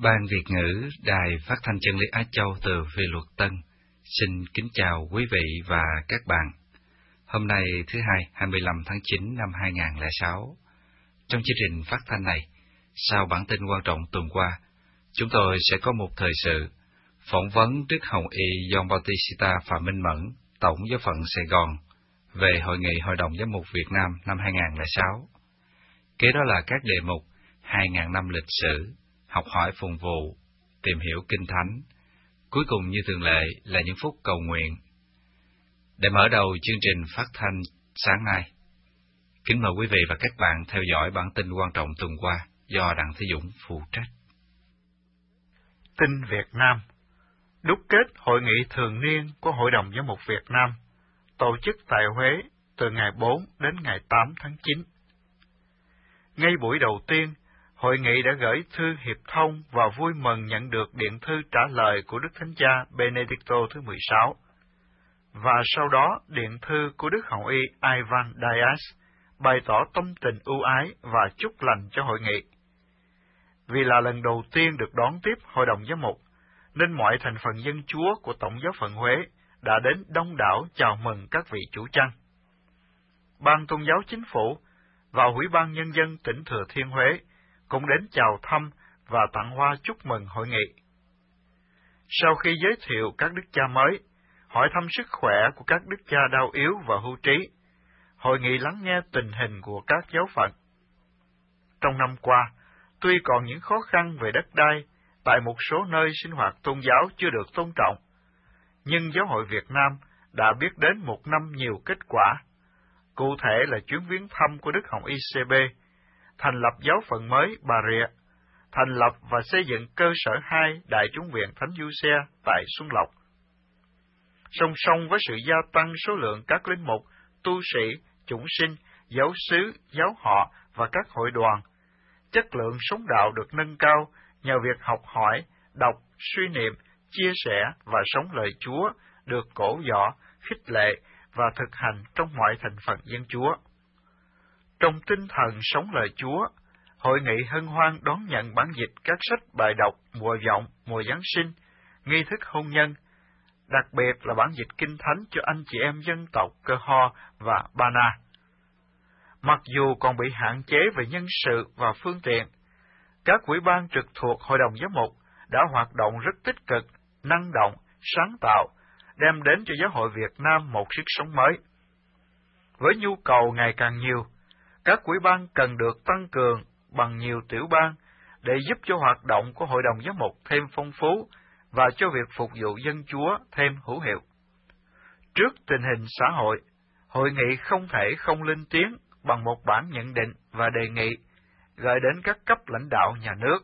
Ban Việt ngữ Đài Phát thanh Chân lý Á Châu từ Vi Luật Tân xin kính chào quý vị và các bạn. Hôm nay thứ Hai, 25 tháng 9 năm 2006. Trong chương trình phát thanh này, sau bản tin quan trọng tuần qua, chúng tôi sẽ có một thời sự phỏng vấn Đức Hồng Y Gioan Bautista Phạm Minh Mẫn, Tổng giáo phận Sài Gòn, về Hội nghị Hội đồng Giám mục Việt Nam năm 2006. Kế đó là các đề mục 2.000 năm lịch sử, học hỏi phụng vụ, tìm hiểu Kinh Thánh. Cuối cùng như thường lệ là những phút cầu nguyện. Để mở đầu chương trình phát thanh sáng nay, kính mời quý vị và các bạn theo dõi bản tin quan trọng tuần qua do Đặng Thế Dũng phụ trách. Tin Việt Nam. Đúc kết hội nghị thường niên của Hội đồng Giám mục Việt Nam, tổ chức tại Huế từ ngày 4 đến ngày 8 tháng 9. Ngay buổi đầu tiên, hội nghị đã gửi thư hiệp thông và vui mừng nhận được điện thư trả lời của Đức Thánh Cha Benedicto thứ 16, và sau đó điện thư của Đức Hồng Y Ivan Diaz bày tỏ tâm tình ưu ái và chúc lành cho hội nghị. Vì là lần đầu tiên được đón tiếp Hội đồng Giám mục, nên mọi thành phần dân Chúa của Tổng giáo phận Huế đã đến đông đảo chào mừng các vị chủ chăn. Ban Tôn giáo Chính phủ và Ủy ban Nhân dân tỉnh Thừa Thiên Huế cũng đến chào thăm và tặng hoa chúc mừng hội nghị. Sau khi giới thiệu các đức cha mới, hỏi thăm sức khỏe của các đức cha đau yếu và hưu trí, hội nghị lắng nghe tình hình của các giáo phận. Trong năm qua, tuy còn những khó khăn về đất đai, tại một số nơi sinh hoạt tôn giáo chưa được tôn trọng, nhưng Giáo hội Việt Nam đã biết đến một năm nhiều kết quả. Cụ thể là chuyến viếng thăm của Đức Hồng Y CB, thành lập giáo phận mới Bà Rịa, thành lập và xây dựng cơ sở 2 Đại chúng viện Thánh Du Xe tại Xuân Lộc. Song song với sự gia tăng số lượng các linh mục, tu sĩ, chủng sinh, giáo xứ, giáo họ và các hội đoàn, chất lượng sống đạo được nâng cao nhờ việc học hỏi, đọc, suy niệm, chia sẻ và sống lời Chúa được cổ võ, khích lệ và thực hành trong mọi thành phần dân Chúa. Trong tinh thần sống lời Chúa, hội nghị hân hoan đón nhận bản dịch các sách bài đọc mùa vọng, mùa Giáng sinh, nghi thức hôn nhân, đặc biệt là bản dịch Kinh Thánh cho anh chị em dân tộc Cơ Ho và Ba Na. Mặc dù còn bị hạn chế về nhân sự và phương tiện, các ủy ban trực thuộc Hội đồng Giám mục đã hoạt động rất tích cực, năng động, sáng tạo, đem đến cho Giáo hội Việt Nam một sức sống mới. Với nhu cầu ngày càng nhiều, các ủy ban cần được tăng cường bằng nhiều tiểu ban để giúp cho hoạt động của Hội đồng Giám mục thêm phong phú và cho việc phục vụ dân Chúa thêm hữu hiệu. Trước tình hình xã hội, hội nghị không thể không lên tiếng bằng một bản nhận định và đề nghị gửi đến các cấp lãnh đạo nhà nước.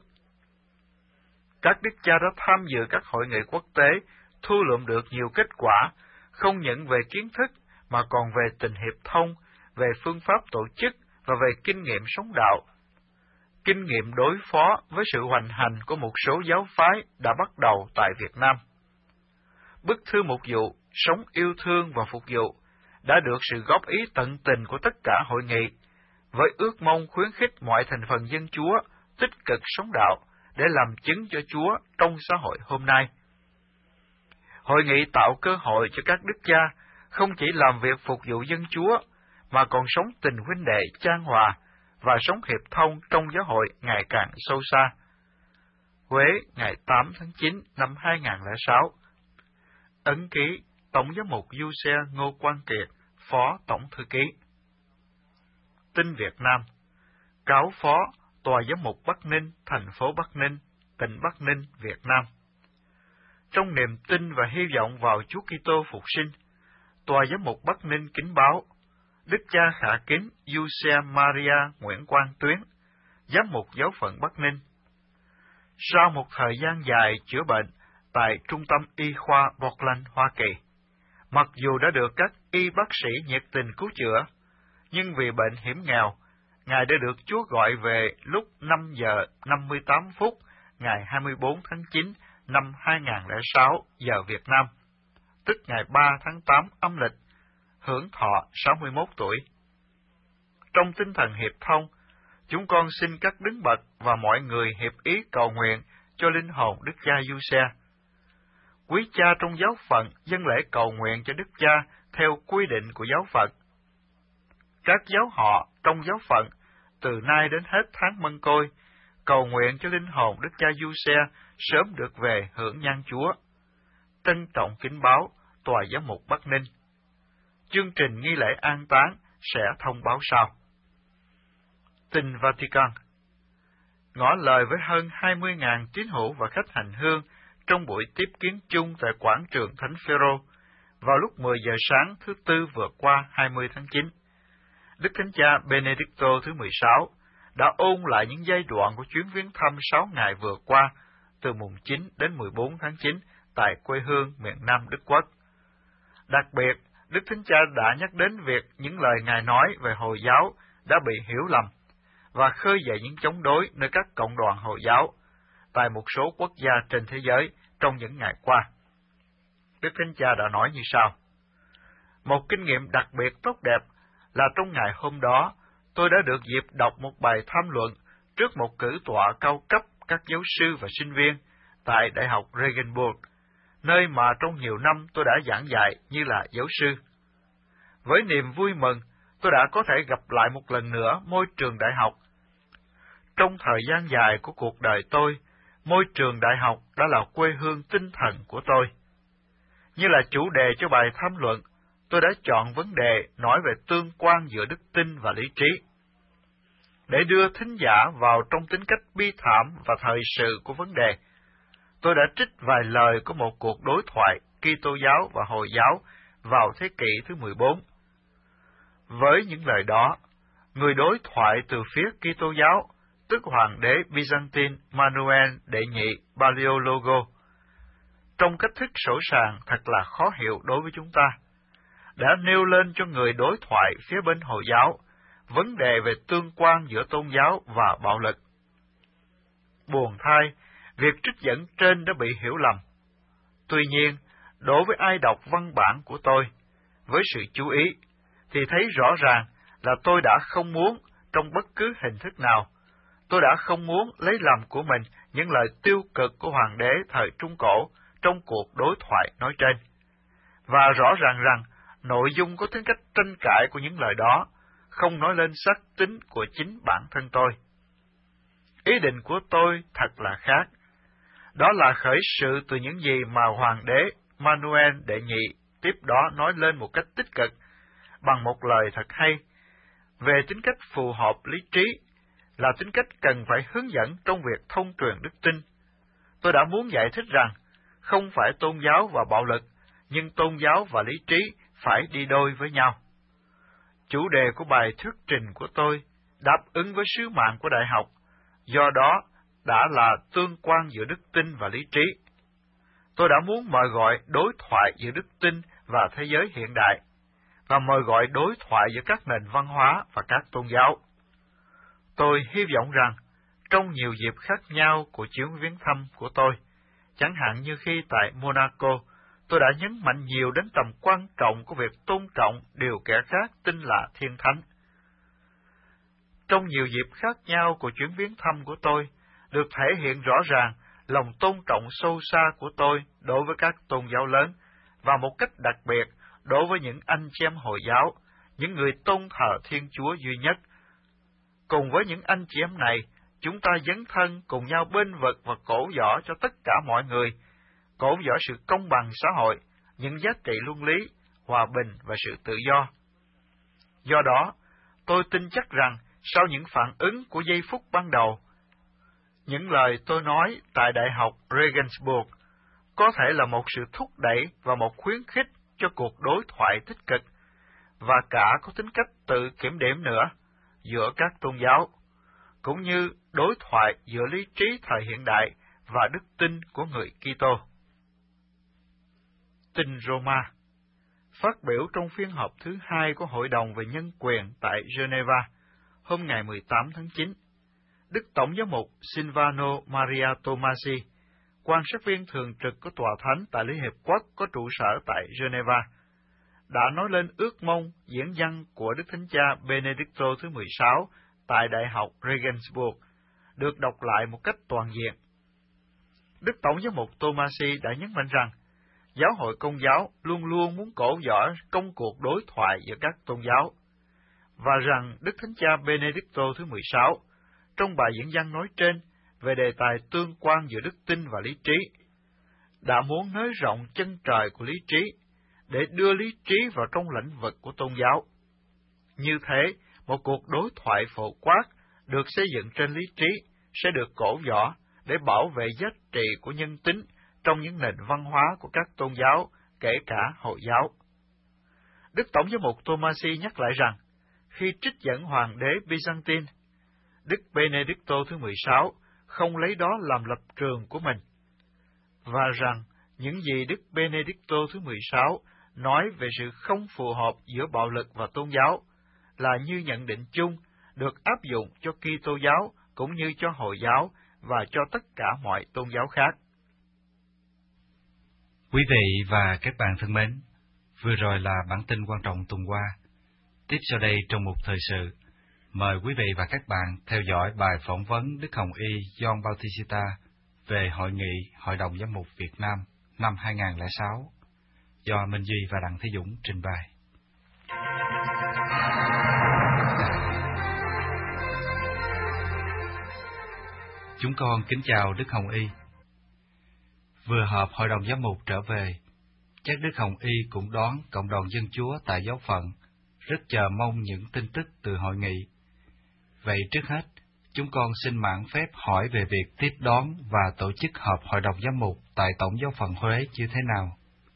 Các đức cha đã tham dự các hội nghị quốc tế, thu lượm được nhiều kết quả, không những về kiến thức mà còn về tình hiệp thông, về phương pháp tổ chức và về kinh nghiệm sống đạo. Kinh nghiệm đối phó với sự hoành hành của một số giáo phái đã bắt đầu tại Việt Nam. Bức thư mục vụ Sống yêu thương và phục vụ đã được sự góp ý tận tình của tất cả hội nghị, với ước mong khuyến khích mọi thành phần dân Chúa tích cực sống đạo để làm chứng cho Chúa trong xã hội hôm nay. Hội nghị tạo cơ hội cho các đức cha không chỉ làm việc phục vụ dân Chúa, mà còn sống tình huynh đệ chan hòa và sống hiệp thông trong giáo hội ngày càng sâu xa. Huế, ngày 8 tháng 9 năm 2006. Ấn ký Tổng giám mục Du Xe Ngô Quang Kiệt, Phó Tổng Thư ký. Tin Việt Nam. Cáo phó Tòa giám mục Bắc Ninh, thành phố Bắc Ninh, tỉnh Bắc Ninh, Việt Nam. Trong niềm tin và hy vọng vào Chúa Kitô phục sinh, Tòa giám mục Bắc Ninh kính báo Đức cha khả kính Giuse Maria Nguyễn Quang Tuyến, giám mục giáo phận Bắc Ninh. Sau một thời gian dài chữa bệnh tại Trung tâm Y khoa Portland, Hoa Kỳ, mặc dù đã được các y bác sĩ nhiệt tình cứu chữa, nhưng vì bệnh hiểm nghèo, Ngài đã được Chúa gọi về lúc 5 giờ 58 phút ngày 24 tháng 9 năm 2006 giờ Việt Nam, tức ngày 3 tháng 8 âm lịch, hưởng thọ 61 tuổi. Trong tinh thần hiệp thông, chúng con xin các đứng bậc và mọi người hiệp ý cầu nguyện cho linh hồn Đức cha Giuse. Quý cha trong giáo phận dâng lễ cầu nguyện cho Đức cha theo quy định của giáo phận. Các giáo họ trong giáo phận từ nay đến hết tháng Mân Côi cầu nguyện cho linh hồn Đức cha Giuse sớm được về hưởng nhan Chúa. Trân trọng kính báo Tòa Giám mục Bắc Ninh. Chương trình nghi lễ an táng sẽ thông báo sau. Tin Vatican. Ngỏ lời với hơn 20.000 tín hữu và khách hành hương trong buổi tiếp kiến chung tại quảng trường Thánh Phêrô vào lúc 10 giờ sáng thứ Tư vừa qua 20 tháng 9. Đức Thánh Cha Benedicto thứ 16 đã ôn lại những giai đoạn của chuyến viếng thăm 6 ngày vừa qua, từ mùng 9 đến 14 tháng 9 tại quê hương miền Nam Đức Quốc. Đặc biệt, Đức Thánh Cha đã nhắc đến việc những lời Ngài nói về Hồi giáo đã bị hiểu lầm và khơi dậy những chống đối nơi các cộng đoàn Hồi giáo tại một số quốc gia trên thế giới trong những ngày qua. Đức Thánh Cha đã nói như sau: một kinh nghiệm đặc biệt tốt đẹp là trong ngày hôm đó, tôi đã được dịp đọc một bài tham luận trước một cử tọa cao cấp các giáo sư và sinh viên tại Đại học Regensburg, nơi mà trong nhiều năm tôi đã giảng dạy như là giáo sư. Với niềm vui mừng, tôi đã có thể gặp lại một lần nữa môi trường đại học. Trong thời gian dài của cuộc đời tôi, môi trường đại học đã là quê hương tinh thần của tôi. Như là chủ đề cho bài tham luận, tôi đã chọn vấn đề nói về tương quan giữa đức tin và lý trí. Để đưa thính giả vào trong tính cách bi thảm và thời sự của vấn đề, tôi đã trích vài lời của một cuộc đối thoại Kitô giáo và Hồi giáo vào thế kỷ thứ 14. Với những lời đó, người đối thoại từ phía Kitô giáo, tức Hoàng đế Byzantine Manuel đệ nhị Paleologo, trong cách thức sổ sàng thật là khó hiểu đối với chúng ta, đã nêu lên cho người đối thoại phía bên Hồi giáo vấn đề về tương quan giữa tôn giáo và bạo lực. Buồn thay, việc trích dẫn trên đã bị hiểu lầm. Tuy nhiên, đối với ai đọc văn bản của tôi, với sự chú ý, thì thấy rõ ràng là tôi đã không muốn, trong bất cứ hình thức nào, tôi đã không muốn lấy làm của mình những lời tiêu cực của Hoàng đế thời Trung Cổ trong cuộc đối thoại nói trên. Và rõ ràng rằng, nội dung có tính cách tranh cãi của những lời đó không nói lên xác tính của chính bản thân tôi. Ý định của tôi thật là khác. Đó là khởi sự từ những gì mà Hoàng đế Manuel đệ nhị tiếp đó nói lên một cách tích cực, bằng một lời thật hay, về tính cách phù hợp lý trí, là tính cách cần phải hướng dẫn trong việc thông truyền đức tin. Tôi đã muốn giải thích rằng, không phải tôn giáo và bạo lực, nhưng tôn giáo và lý trí phải đi đôi với nhau. Chủ đề của bài thuyết trình của tôi đáp ứng với sứ mạng của đại học, do đó đã là tương quan giữa đức tin và lý trí. Tôi đã muốn mời gọi đối thoại giữa đức tin và thế giới hiện đại, và mời gọi đối thoại giữa các nền văn hóa và các tôn giáo. Tôi hy vọng rằng, trong nhiều dịp khác nhau của chuyến viếng thăm của tôi, chẳng hạn như khi tại Monaco, tôi đã nhấn mạnh nhiều đến tầm quan trọng của việc tôn trọng điều kẻ khác tin là thiên thánh. Trong nhiều dịp khác nhau của chuyến viếng thăm của tôi, được thể hiện rõ ràng lòng tôn trọng sâu xa của tôi đối với các tôn giáo lớn, và một cách đặc biệt đối với những anh chị em Hồi giáo, những người tôn thờ Thiên Chúa duy nhất. Cùng với những anh chị em này, chúng ta dấn thân cùng nhau bênh vực và cổ võ cho tất cả mọi người, cổ võ sự công bằng xã hội, những giá trị luân lý, hòa bình và sự tự do. Do đó, tôi tin chắc rằng, sau những phản ứng của giây phút ban đầu, những lời tôi nói tại Đại học Regensburg có thể là một sự thúc đẩy và một khuyến khích cho cuộc đối thoại tích cực, và cả có tính cách tự kiểm điểm nữa, giữa các tôn giáo, cũng như đối thoại giữa lý trí thời hiện đại và đức tin của người Kitô. Tin Roma. Phát biểu trong phiên họp thứ 2 của Hội đồng về Nhân quyền tại Geneva, hôm ngày 18 tháng 9, Đức Tổng giám mục Silvano Maria Tomasi, quan sát viên thường trực của Tòa Thánh tại Liên Hiệp Quốc có trụ sở tại Geneva, đã nói lên ước mong diễn văn của Đức Thánh Cha Benedicto thứ 16 tại Đại học Regensburg được đọc lại một cách toàn diện. Đức Tổng giám mục Tomasi đã nhấn mạnh rằng giáo hội Công giáo luôn luôn muốn cổ võ công cuộc đối thoại giữa các tôn giáo, và rằng Đức Thánh Cha Benedicto thứ 16 trong bài diễn văn nói trên về đề tài tương quan giữa đức tin và lý trí đã muốn nới rộng chân trời của lý trí để đưa lý trí vào trong lĩnh vực của tôn giáo. Như thế, một cuộc đối thoại phổ quát được xây dựng trên lý trí sẽ được cổ võ để bảo vệ giá trị của nhân tính trong những nền văn hóa của các tôn giáo, kể cả Hồi giáo. Đức Tổng giám mục Tomasi nhắc lại rằng, khi trích dẫn Hoàng đế Byzantine, Đức Benedicto thứ 16 không lấy đó làm lập trường của mình, và rằng những gì Đức Benedicto thứ 16 nói về sự không phù hợp giữa bạo lực và tôn giáo là như nhận định chung được áp dụng cho Kitô giáo cũng như cho Hồi giáo và cho tất cả mọi tôn giáo khác. Quý vị và các bạn thân mến, vừa rồi là bản tin quan trọng tuần qua. Tiếp sau đây trong một thời sự, mời quý vị và các bạn theo dõi bài phỏng vấn Đức Hồng Y John Bautista về Hội nghị Hội đồng Giám mục Việt Nam năm 2006, do Minh Duy và Đặng Thế Dũng trình bày. Chúng con kính chào Đức Hồng Y. Vừa họp Hội đồng Giám mục trở về, chắc Đức Hồng Y cũng đón cộng đoàn dân Chúa tại giáo phận rất chờ mong những tin tức từ hội nghị. Vậy trước hết, chúng con xin mạn phép hỏi về việc tiếp đón và tổ chức họp Hội đồng Giám mục tại Tổng giáo phận Huế như thế nào.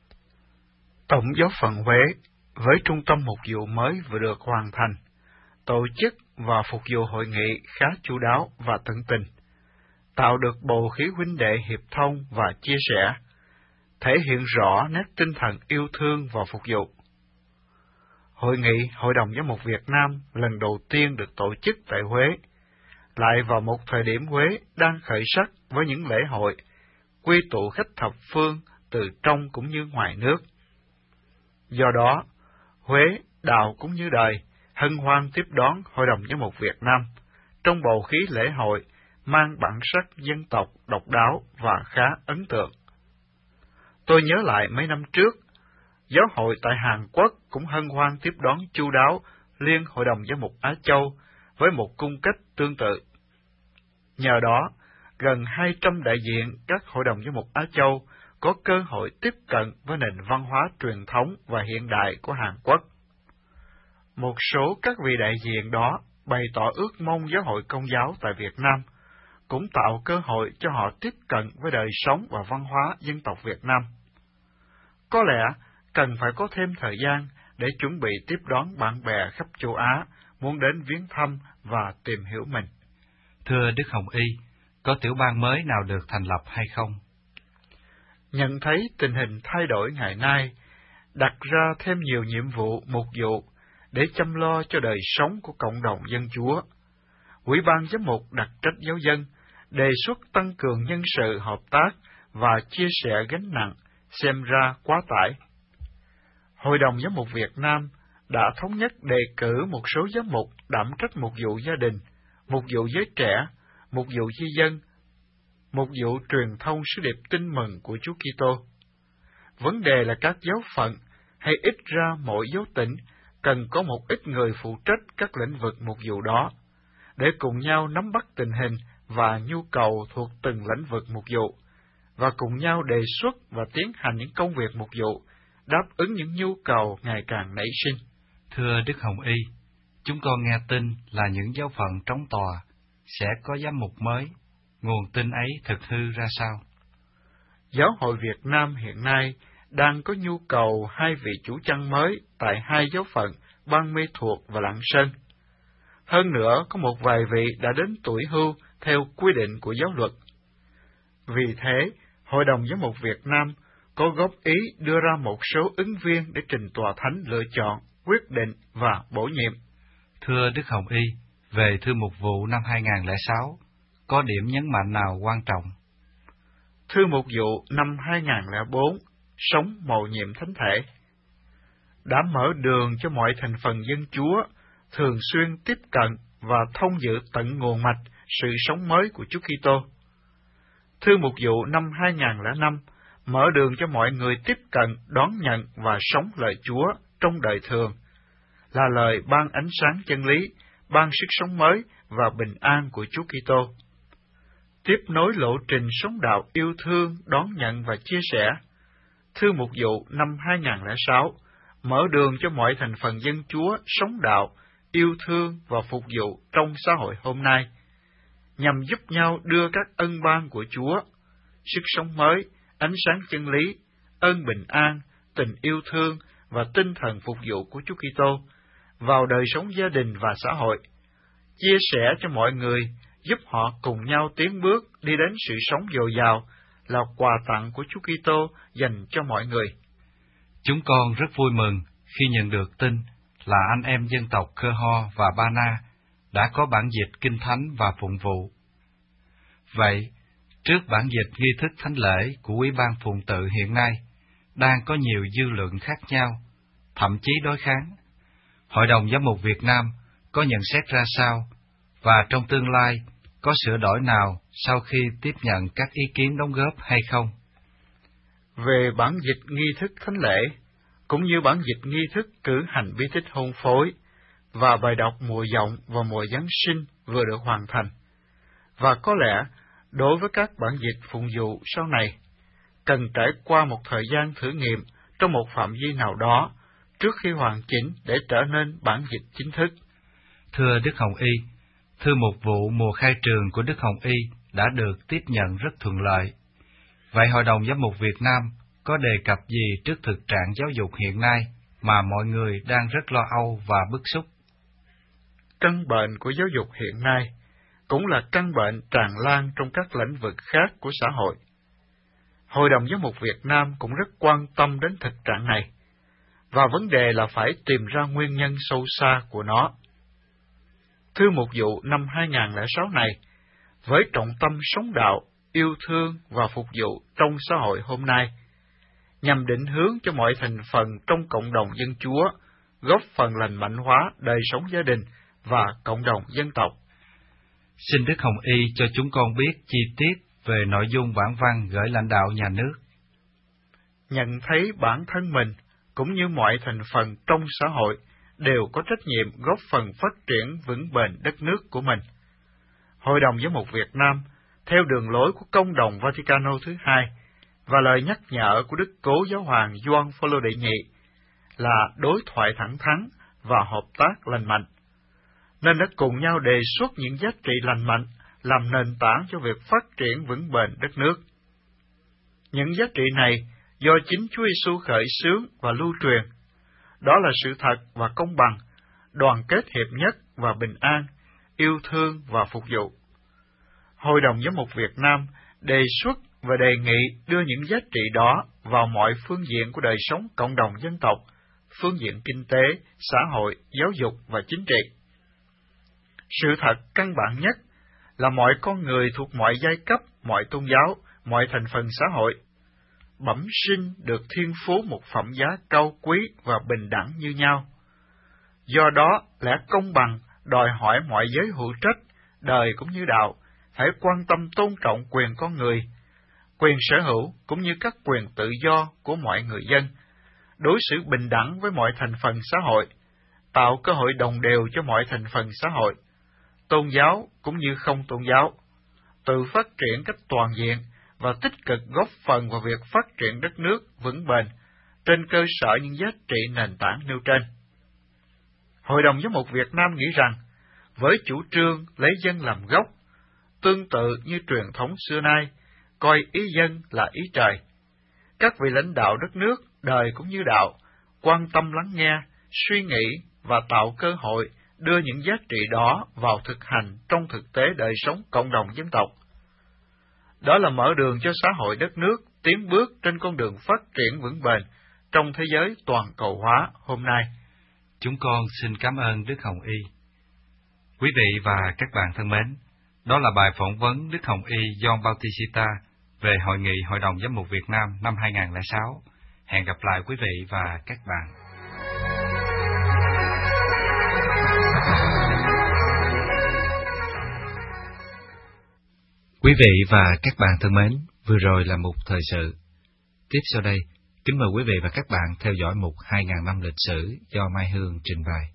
Tổng giáo phận Huế, với trung tâm mục vụ mới vừa được hoàn thành, tổ chức và phục vụ hội nghị khá chu đáo và tận tình, tạo được bầu khí huynh đệ hiệp thông và chia sẻ, thể hiện rõ nét tinh thần yêu thương và phục vụ. Hội nghị Hội đồng Giám mục Việt Nam lần đầu tiên được tổ chức tại Huế, lại vào một thời điểm Huế đang khởi sắc với những lễ hội, quy tụ khách thập phương từ trong cũng như ngoài nước. Do đó, Huế, đạo cũng như đời, hân hoan tiếp đón Hội đồng Giám mục Việt Nam trong bầu khí lễ hội mang bản sắc dân tộc độc đáo và khá ấn tượng. Tôi nhớ lại mấy năm trước, giáo hội tại Hàn Quốc cũng hân hoan tiếp đón chu đáo Liên Hội đồng Giám mục Á Châu với một cung cách tương tự. Nhờ đó, gần 200 đại diện các hội đồng giám mục Á Châu có cơ hội tiếp cận với nền văn hóa truyền thống và hiện đại của Hàn Quốc. Một số các vị đại diện đó bày tỏ ước mong giáo hội Công giáo tại Việt Nam cũng tạo cơ hội cho họ tiếp cận với đời sống và văn hóa dân tộc Việt Nam. Có lẽ cần phải có thêm thời gian để chuẩn bị tiếp đón bạn bè khắp châu Á muốn đến viếng thăm và tìm hiểu mình. Thưa Đức Hồng Y, có tiểu bang mới nào được thành lập hay không? Nhận thấy tình hình thay đổi ngày nay, đặt ra thêm nhiều nhiệm vụ mục vụ để chăm lo cho đời sống của cộng đồng dân Chúa, Ủy ban Giám mục đặc trách giáo dân đề xuất tăng cường nhân sự hợp tác và chia sẻ gánh nặng, xem ra quá tải. Hội đồng Giám mục Việt Nam đã thống nhất đề cử một số giám mục đảm trách mục vụ gia đình, mục vụ giới trẻ, mục vụ di dân, mục vụ truyền thông sứ điệp tin mừng của Chúa Kitô. Vấn đề là các giáo phận, hay ít ra mỗi giáo tỉnh, cần có một ít người phụ trách các lĩnh vực mục vụ đó, để cùng nhau nắm bắt tình hình và nhu cầu thuộc từng lĩnh vực mục vụ, và cùng nhau đề xuất và tiến hành những công việc mục vụ, đáp ứng những nhu cầu ngày càng nảy sinh. Thưa Đức Hồng Y, chúng con nghe tin là những giáo phận trống tòa sẽ có giám mục mới. Nguồn tin ấy thực hư ra sao? Giáo hội Việt Nam hiện nay đang có nhu cầu 2 vị chủ chăn mới tại 2 giáo phận Ban Mê Thuột và Lạng Sơn. Hơn nữa, có một vài vị đã đến tuổi hưu theo quy định của giáo luật. Vì thế, Hội đồng Giám mục Việt Nam có góp ý đưa ra một số ứng viên để trình Tòa Thánh lựa chọn, quyết định và bổ nhiệm. Thưa Đức Hồng Y, về thư mục vụ năm 2006, có điểm nhấn mạnh nào quan trọng? Thư mục vụ năm 2004, sống mầu nhiệm thánh thể, đã mở đường cho mọi thành phần dân Chúa thường xuyên tiếp cận và thông dự tận nguồn mạch sự sống mới của Chúa Kitô. Thư mục vụ năm 2005 mở đường cho mọi người tiếp cận, đón nhận và sống lời Chúa trong đời thường, là lời ban ánh sáng chân lý, ban sức sống mới và bình an của Chúa Kitô. Tiếp nối lộ trình sống đạo yêu thương, đón nhận và chia sẻ, Thư mục vụ năm 2006 mở đường cho mọi thành phần dân Chúa sống đạo, yêu thương và phục vụ trong xã hội hôm nay, nhằm giúp nhau đưa các ân ban của Chúa, sức sống mới, ánh sáng chân lý, ơn bình an, tình yêu thương và tinh thần phục vụ của Chúa Kitô vào đời sống gia đình và xã hội, chia sẻ cho mọi người, giúp họ cùng nhau tiến bước đi đến sự sống dồi dào, là quà tặng của Chúa Kitô dành cho mọi người. Chúng con rất vui mừng khi nhận được tin là anh em dân tộc Cơ Ho và Ba Na đã có bản dịch Kinh Thánh và phụng vụ. Vậy, trước bản dịch nghi thức thánh lễ của Quý ban phụng tự hiện nay, đang có nhiều dư luận khác nhau, thậm chí đối kháng, Hội đồng Giám mục Việt Nam có nhận xét ra sao, và trong tương lai có sửa đổi nào sau khi tiếp nhận các ý kiến đóng góp hay không? Về bản dịch nghi thức thánh lễ, cũng như bản dịch nghi thức cử hành bí tích hôn phối, và bài đọc mùa dộng và mùa Giáng sinh vừa được hoàn thành, và có lẽ đối với các bản dịch phụng vụ sau này, cần trải qua một thời gian thử nghiệm trong một phạm vi nào đó trước khi hoàn chỉnh để trở nên bản dịch chính thức. Thưa Đức Hồng Y, thư mục vụ mùa khai trường của Đức Hồng Y đã được tiếp nhận rất thuận lợi. Vậy Hội đồng Giám mục Việt Nam có đề cập gì trước thực trạng giáo dục hiện nay mà mọi người đang rất lo âu và bức xúc? Căn bệnh của giáo dục hiện nay cũng là căn bệnh tràn lan trong các lĩnh vực khác của xã hội. Hội đồng Giám mục Việt Nam cũng rất quan tâm đến thực trạng này, và vấn đề là phải tìm ra nguyên nhân sâu xa của nó. Thư mục vụ năm 2006 này, với trọng tâm sống đạo, yêu thương và phục vụ trong xã hội hôm nay, nhằm định hướng cho mọi thành phần trong cộng đồng dân Chúa, góp phần lành mạnh hóa đời sống gia đình và cộng đồng dân tộc. Xin Đức Hồng Y cho chúng con biết chi tiết về nội dung bản văn gửi lãnh đạo nhà nước. Nhận thấy bản thân mình, cũng như mọi thành phần trong xã hội, đều có trách nhiệm góp phần phát triển vững bền đất nước của mình. Hội đồng Giám mục Việt Nam, theo đường lối của Công đồng Vaticano thứ hai và lời nhắc nhở của Đức Cố Giáo hoàng Gioan Phaolô đệ nhị, là đối thoại thẳng thắn và hợp tác lành mạnh, nên đã cùng nhau đề xuất những giá trị lành mạnh làm nền tảng cho việc phát triển vững bền đất nước. Những giá trị này do chính Chúa Giêsu khởi xướng và lưu truyền, đó là sự thật và công bằng, đoàn kết hiệp nhất và bình an, yêu thương và phục vụ. Hội đồng Giám mục Việt Nam đề xuất và đề nghị đưa những giá trị đó vào mọi phương diện của đời sống cộng đồng dân tộc, phương diện kinh tế, xã hội, giáo dục và chính trị. Sự thật căn bản nhất là mọi con người thuộc mọi giai cấp, mọi tôn giáo, mọi thành phần xã hội, bẩm sinh được thiên phú một phẩm giá cao quý và bình đẳng như nhau. Do đó, lẽ công bằng đòi hỏi mọi giới hữu trách, đời cũng như đạo, phải quan tâm tôn trọng quyền con người, quyền sở hữu cũng như các quyền tự do của mọi người dân, đối xử bình đẳng với mọi thành phần xã hội, tạo cơ hội đồng đều cho mọi thành phần xã hội, tôn giáo cũng như không tôn giáo, tự phát triển cách toàn diện và tích cực góp phần vào việc phát triển đất nước vững bền trên cơ sở những giá trị nền tảng nêu trên. Hội đồng Giám mục Việt Nam nghĩ rằng, với chủ trương lấy dân làm gốc, tương tự như truyền thống xưa nay, coi ý dân là ý trời, các vị lãnh đạo đất nước, đời cũng như đạo, quan tâm lắng nghe, suy nghĩ và tạo cơ hội đưa những giá trị đó vào thực hành trong thực tế đời sống cộng đồng dân tộc. Đó là mở đường cho xã hội đất nước tiến bước trên con đường phát triển vững bền trong thế giới toàn cầu hóa hôm nay. Chúng con xin cảm ơn Đức Hồng Y. Quý vị và các bạn thân mến, đó là bài phỏng vấn Đức Hồng Y John Bautista về Hội nghị Hội đồng Giám mục Việt Nam năm 2006. Hẹn gặp lại quý vị và các bạn. Quý vị và các bạn thân mến, vừa rồi là mục thời sự. Tiếp sau đây, kính mời quý vị và các bạn theo dõi mục 2000 năm lịch sử do Mai Hương trình bày.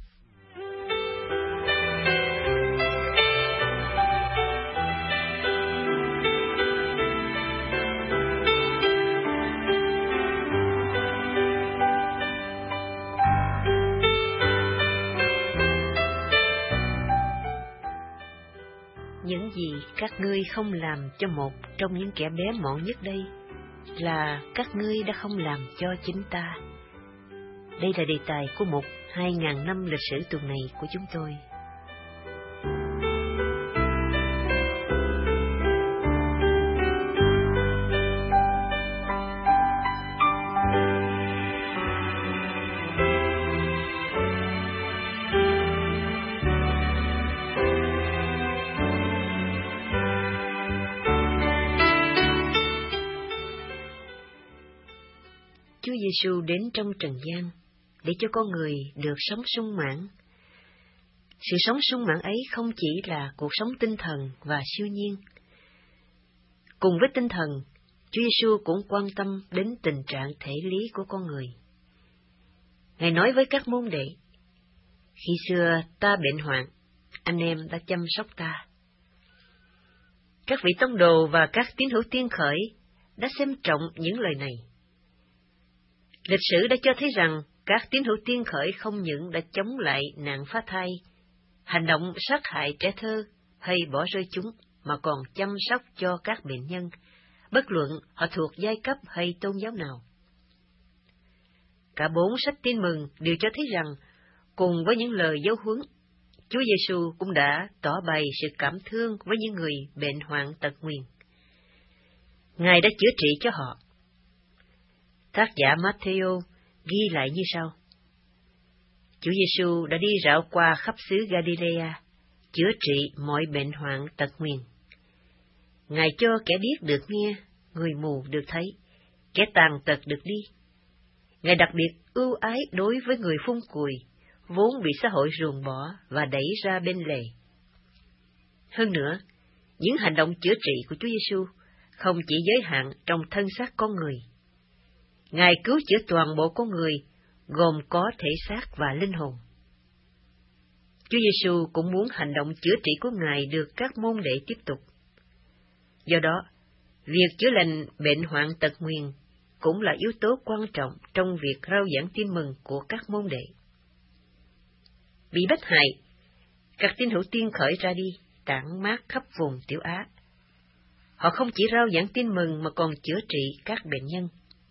Những gì các ngươi không làm cho một trong những kẻ bé mọn nhất đây là các ngươi đã không làm cho chính ta. Đây là đề tài của mục 2000 năm lịch sử tuần này của chúng tôi. Chúa Giêsu đến trong trần gian để cho con người được sống sung mãn. Sự sống sung mãn ấy không chỉ là cuộc sống tinh thần và siêu nhiên. Cùng với tinh thần, Chúa Giêsu cũng quan tâm đến tình trạng thể lý của con người. Ngài nói với các môn đệ: khi xưa ta bệnh hoạn, anh em đã chăm sóc ta. Các vị tông đồ và các tín hữu tiên khởi đã xem trọng những lời này. Lịch sử đã cho thấy rằng các tín hữu tiên khởi không những đã chống lại nạn phá thai, hành động sát hại trẻ thơ hay bỏ rơi chúng, mà còn chăm sóc cho các bệnh nhân, bất luận họ thuộc giai cấp hay tôn giáo nào. Cả 4 sách tin mừng đều cho thấy rằng, cùng với những lời giáo huấn, Chúa Giêsu cũng đã tỏ bày sự cảm thương với những người bệnh hoạn tật nguyền. Ngài đã chữa trị cho họ. Tác giả Matthew ghi lại như sau: Chúa Giêsu đã đi rảo qua khắp xứ Galilea, chữa trị mọi bệnh hoạn tật nguyền. Ngài cho kẻ điếc được nghe, người mù được thấy, kẻ tàn tật được đi. Ngài đặc biệt ưu ái đối với người phun cùi, vốn bị xã hội ruồng bỏ và đẩy ra bên lề. Hơn nữa, những hành động chữa trị của Chúa Giêsu không chỉ giới hạn trong thân xác con người. Ngài cứu chữa toàn bộ con người, gồm có thể xác và linh hồn. Chúa Giêsu cũng muốn hành động chữa trị của Ngài được các môn đệ tiếp tục. Do đó, việc chữa lành bệnh hoạn tật nguyền cũng là yếu tố quan trọng trong việc rao giảng tin mừng của các môn đệ. Bị bắt hại, các tín hữu tiên khởi ra đi, tản mát khắp vùng Tiểu Á. Họ không chỉ rao giảng tin mừng mà còn chữa trị các bệnh nhân.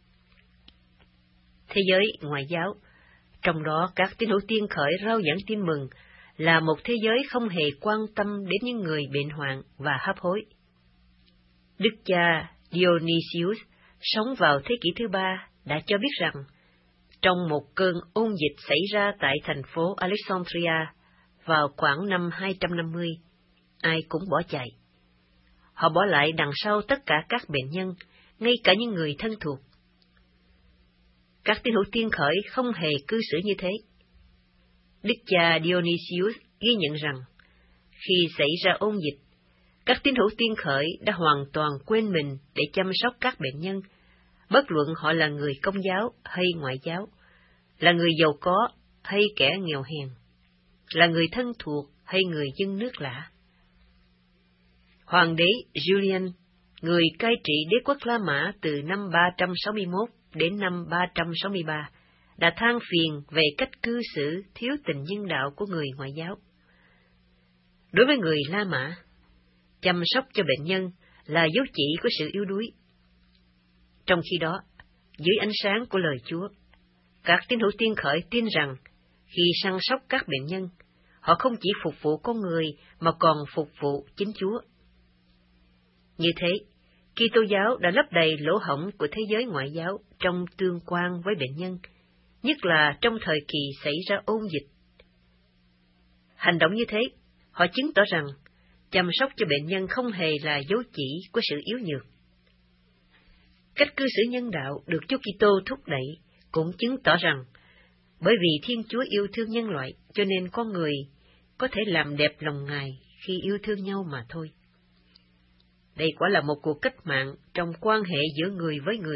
Thế giới ngoại giáo, trong đó các tín hữu tiên khởi rao giảng tin mừng, là một thế giới không hề quan tâm đến những người bệnh hoạn và hấp hối. Đức cha Dionysius sống vào thế kỷ thứ 3 đã cho biết rằng, trong một cơn ôn dịch xảy ra tại thành phố Alexandria vào khoảng năm 250, ai cũng bỏ chạy. Họ bỏ lại đằng sau tất cả các bệnh nhân, ngay cả những người thân thuộc. Các tín hữu tiên khởi không hề cư xử như thế. Đức cha Dionysius ghi nhận rằng, khi xảy ra ôn dịch, các tín hữu tiên khởi đã hoàn toàn quên mình để chăm sóc các bệnh nhân, bất luận họ là người công giáo hay ngoại giáo, là người giàu có hay kẻ nghèo hèn, là người thân thuộc hay người dân nước lạ. Hoàng đế Julian, người cai trị đế quốc La Mã từ năm 361 đến năm 363, đã than phiền về cách cư xử thiếu tình nhân đạo của người ngoại giáo. Đối với người La Mã, chăm sóc cho bệnh nhân là dấu chỉ của sự yếu đuối. Trong khi đó, dưới ánh sáng của lời Chúa, các tín hữu tiên khởi tin rằng, khi săn sóc các bệnh nhân, họ không chỉ phục vụ con người mà còn phục vụ chính Chúa. Như thế, Kitô giáo đã lấp đầy lỗ hổng của thế giới ngoại giáo trong tương quan với bệnh nhân, nhất là trong thời kỳ xảy ra ôn dịch. Hành động như thế, họ chứng tỏ rằng chăm sóc cho bệnh nhân không hề là dấu chỉ của sự yếu nhược. Cách cư xử nhân đạo được Chúa Kitô thúc đẩy cũng chứng tỏ rằng, bởi vì Thiên Chúa yêu thương nhân loại, cho nên con người có thể làm đẹp lòng Ngài khi yêu thương nhau mà thôi. Đây quả là một cuộc cách mạng trong quan hệ giữa người với người.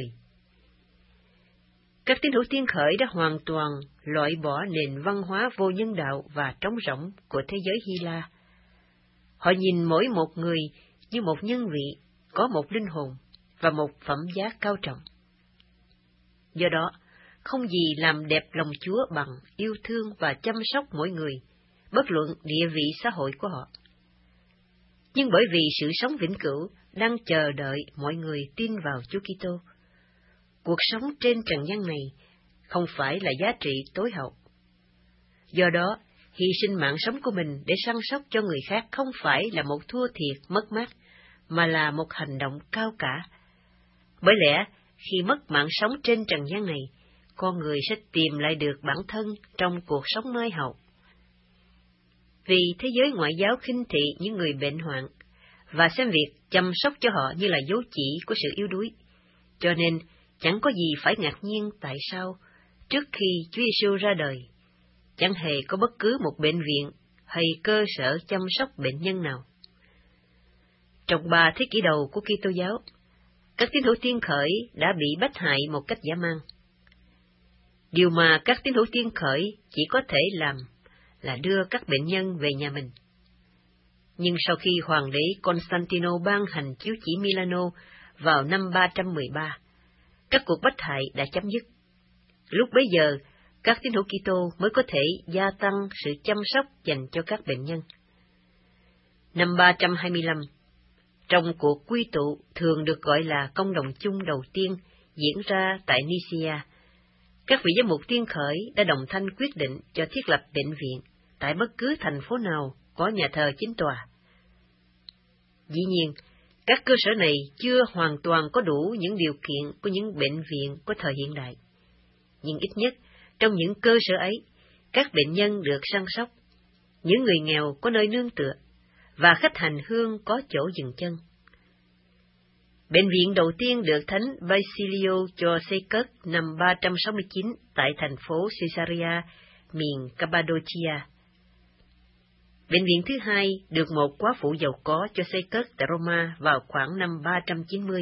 Các tín hữu tiên khởi đã hoàn toàn loại bỏ nền văn hóa vô nhân đạo và trống rỗng của thế giới Hy La. Họ nhìn mỗi một người như một nhân vị, có một linh hồn và một phẩm giá cao trọng. Do đó, không gì làm đẹp lòng Chúa bằng yêu thương và chăm sóc mỗi người, bất luận địa vị xã hội của họ. Nhưng bởi vì sự sống vĩnh cửu đang chờ đợi mọi người tin vào Chúa Kitô, cuộc sống trên trần gian này không phải là giá trị tối hậu. Do đó, hy sinh mạng sống của mình để săn sóc cho người khác không phải là một thua thiệt mất mát, mà là một hành động cao cả. Bởi lẽ, khi mất mạng sống trên trần gian này, con người sẽ tìm lại được bản thân trong cuộc sống mai hậu. Vì thế giới ngoại giáo khinh thị những người bệnh hoạn, và xem việc chăm sóc cho họ như là dấu chỉ của sự yếu đuối, cho nên chẳng có gì phải ngạc nhiên tại sao, trước khi Chúa Giêsu ra đời, chẳng hề có bất cứ một bệnh viện hay cơ sở chăm sóc bệnh nhân nào. Trong 3 thế kỷ đầu của Kitô giáo, các tín hữu tiên khởi đã bị bách hại một cách dã man. Điều mà các tín hữu tiên khởi chỉ có thể làm là đưa các bệnh nhân về nhà mình. Nhưng sau khi hoàng đế Constantino ban hành chiếu chỉ Milano vào năm 313, các cuộc bách hại đã chấm dứt. Lúc bấy giờ, các tín hữu Kitô mới có thể gia tăng sự chăm sóc dành cho các bệnh nhân. Năm 325, trong cuộc quy tụ thường được gọi là công đồng chung đầu tiên diễn ra tại Nicaea, các vị giám mục tiên khởi đã đồng thanh quyết định cho thiết lập bệnh viện tại bất cứ thành phố nào có nhà thờ chính tòa. Dĩ nhiên, các cơ sở này chưa hoàn toàn có đủ những điều kiện của những bệnh viện của thời hiện đại. Nhưng ít nhất, trong những cơ sở ấy, các bệnh nhân được săn sóc, những người nghèo có nơi nương tựa, và khách hành hương có chỗ dừng chân. Bệnh viện đầu tiên được Thánh Basilio cho xây cất năm 369 tại thành phố Caesarea, miền Cappadocia. Bệnh viện thứ hai được một quá phụ giàu có cho xây cất tại Roma vào khoảng năm 390.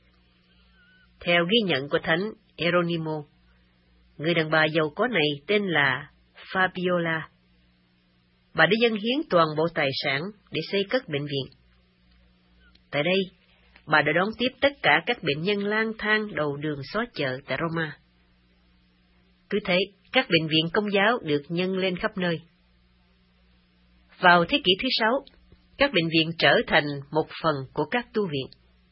Theo ghi nhận của Thánh Hieronimo, người đàn bà giàu có này tên là Fabiola. Bà đã dâng hiến toàn bộ tài sản để xây cất bệnh viện. Tại đây, bà đã đón tiếp tất cả các bệnh nhân lang thang đầu đường xó chợ tại Roma. Cứ thế, các bệnh viện công giáo được nhân lên khắp nơi. Vào thế kỷ thứ 6, các bệnh viện trở thành một phần của các tu viện.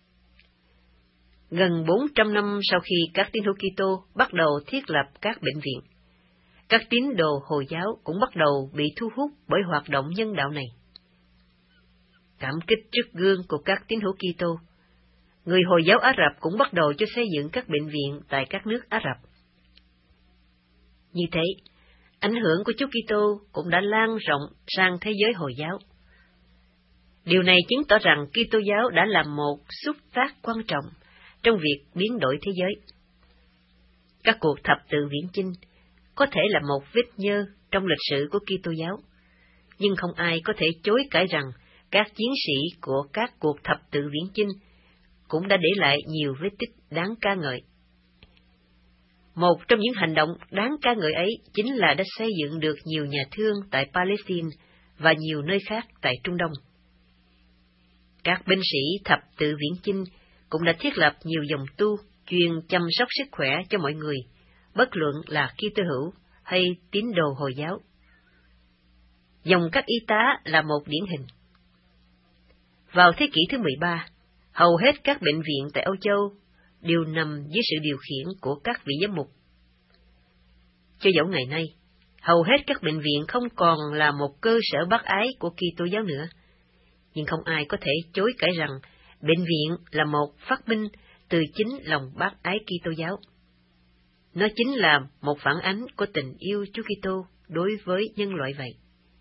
Gần 400 năm sau khi các tín hữu Kitô bắt đầu thiết lập các bệnh viện, các tín đồ Hồi giáo cũng bắt đầu bị thu hút bởi hoạt động nhân đạo này. Cảm kích trước gương của các tín hữu Kitô, người Hồi giáo Ả Rập cũng bắt đầu cho xây dựng các bệnh viện tại các nước Ả Rập. Như thế, ảnh hưởng của Chúa Kitô cũng đã lan rộng sang thế giới Hồi giáo. Điều này chứng tỏ rằng Kitô giáo đã làm một xúc tác quan trọng trong việc biến đổi thế giới. Các cuộc thập tự viễn chinh có thể là một vết nhơ trong lịch sử của Kitô giáo, nhưng không ai có thể chối cãi rằng các chiến sĩ của các cuộc thập tự viễn chinh cũng đã để lại nhiều vết tích đáng ca ngợi. Một trong những hành động đáng ca ngợi ấy chính là đã xây dựng được nhiều nhà thương tại Palestine và nhiều nơi khác tại Trung Đông. Các binh sĩ thập tự viễn chinh cũng đã thiết lập nhiều dòng tu chuyên chăm sóc sức khỏe cho mọi người, bất luận là Kitô hữu hay tín đồ Hồi giáo. Dòng các y tá là một điển hình. Vào thế kỷ thứ 13, hầu hết các bệnh viện tại Âu Châu đều nằm dưới sự điều khiển của các vị giám mục. Cho dẫu ngày nay, hầu hết các bệnh viện không còn là một cơ sở bác ái của Kitô giáo nữa, nhưng không ai có thể chối cãi rằng bệnh viện là một phát minh từ chính lòng bác ái Kitô giáo. Nó chính là một phản ánh của tình yêu Chúa Kitô đối với nhân loại vậy.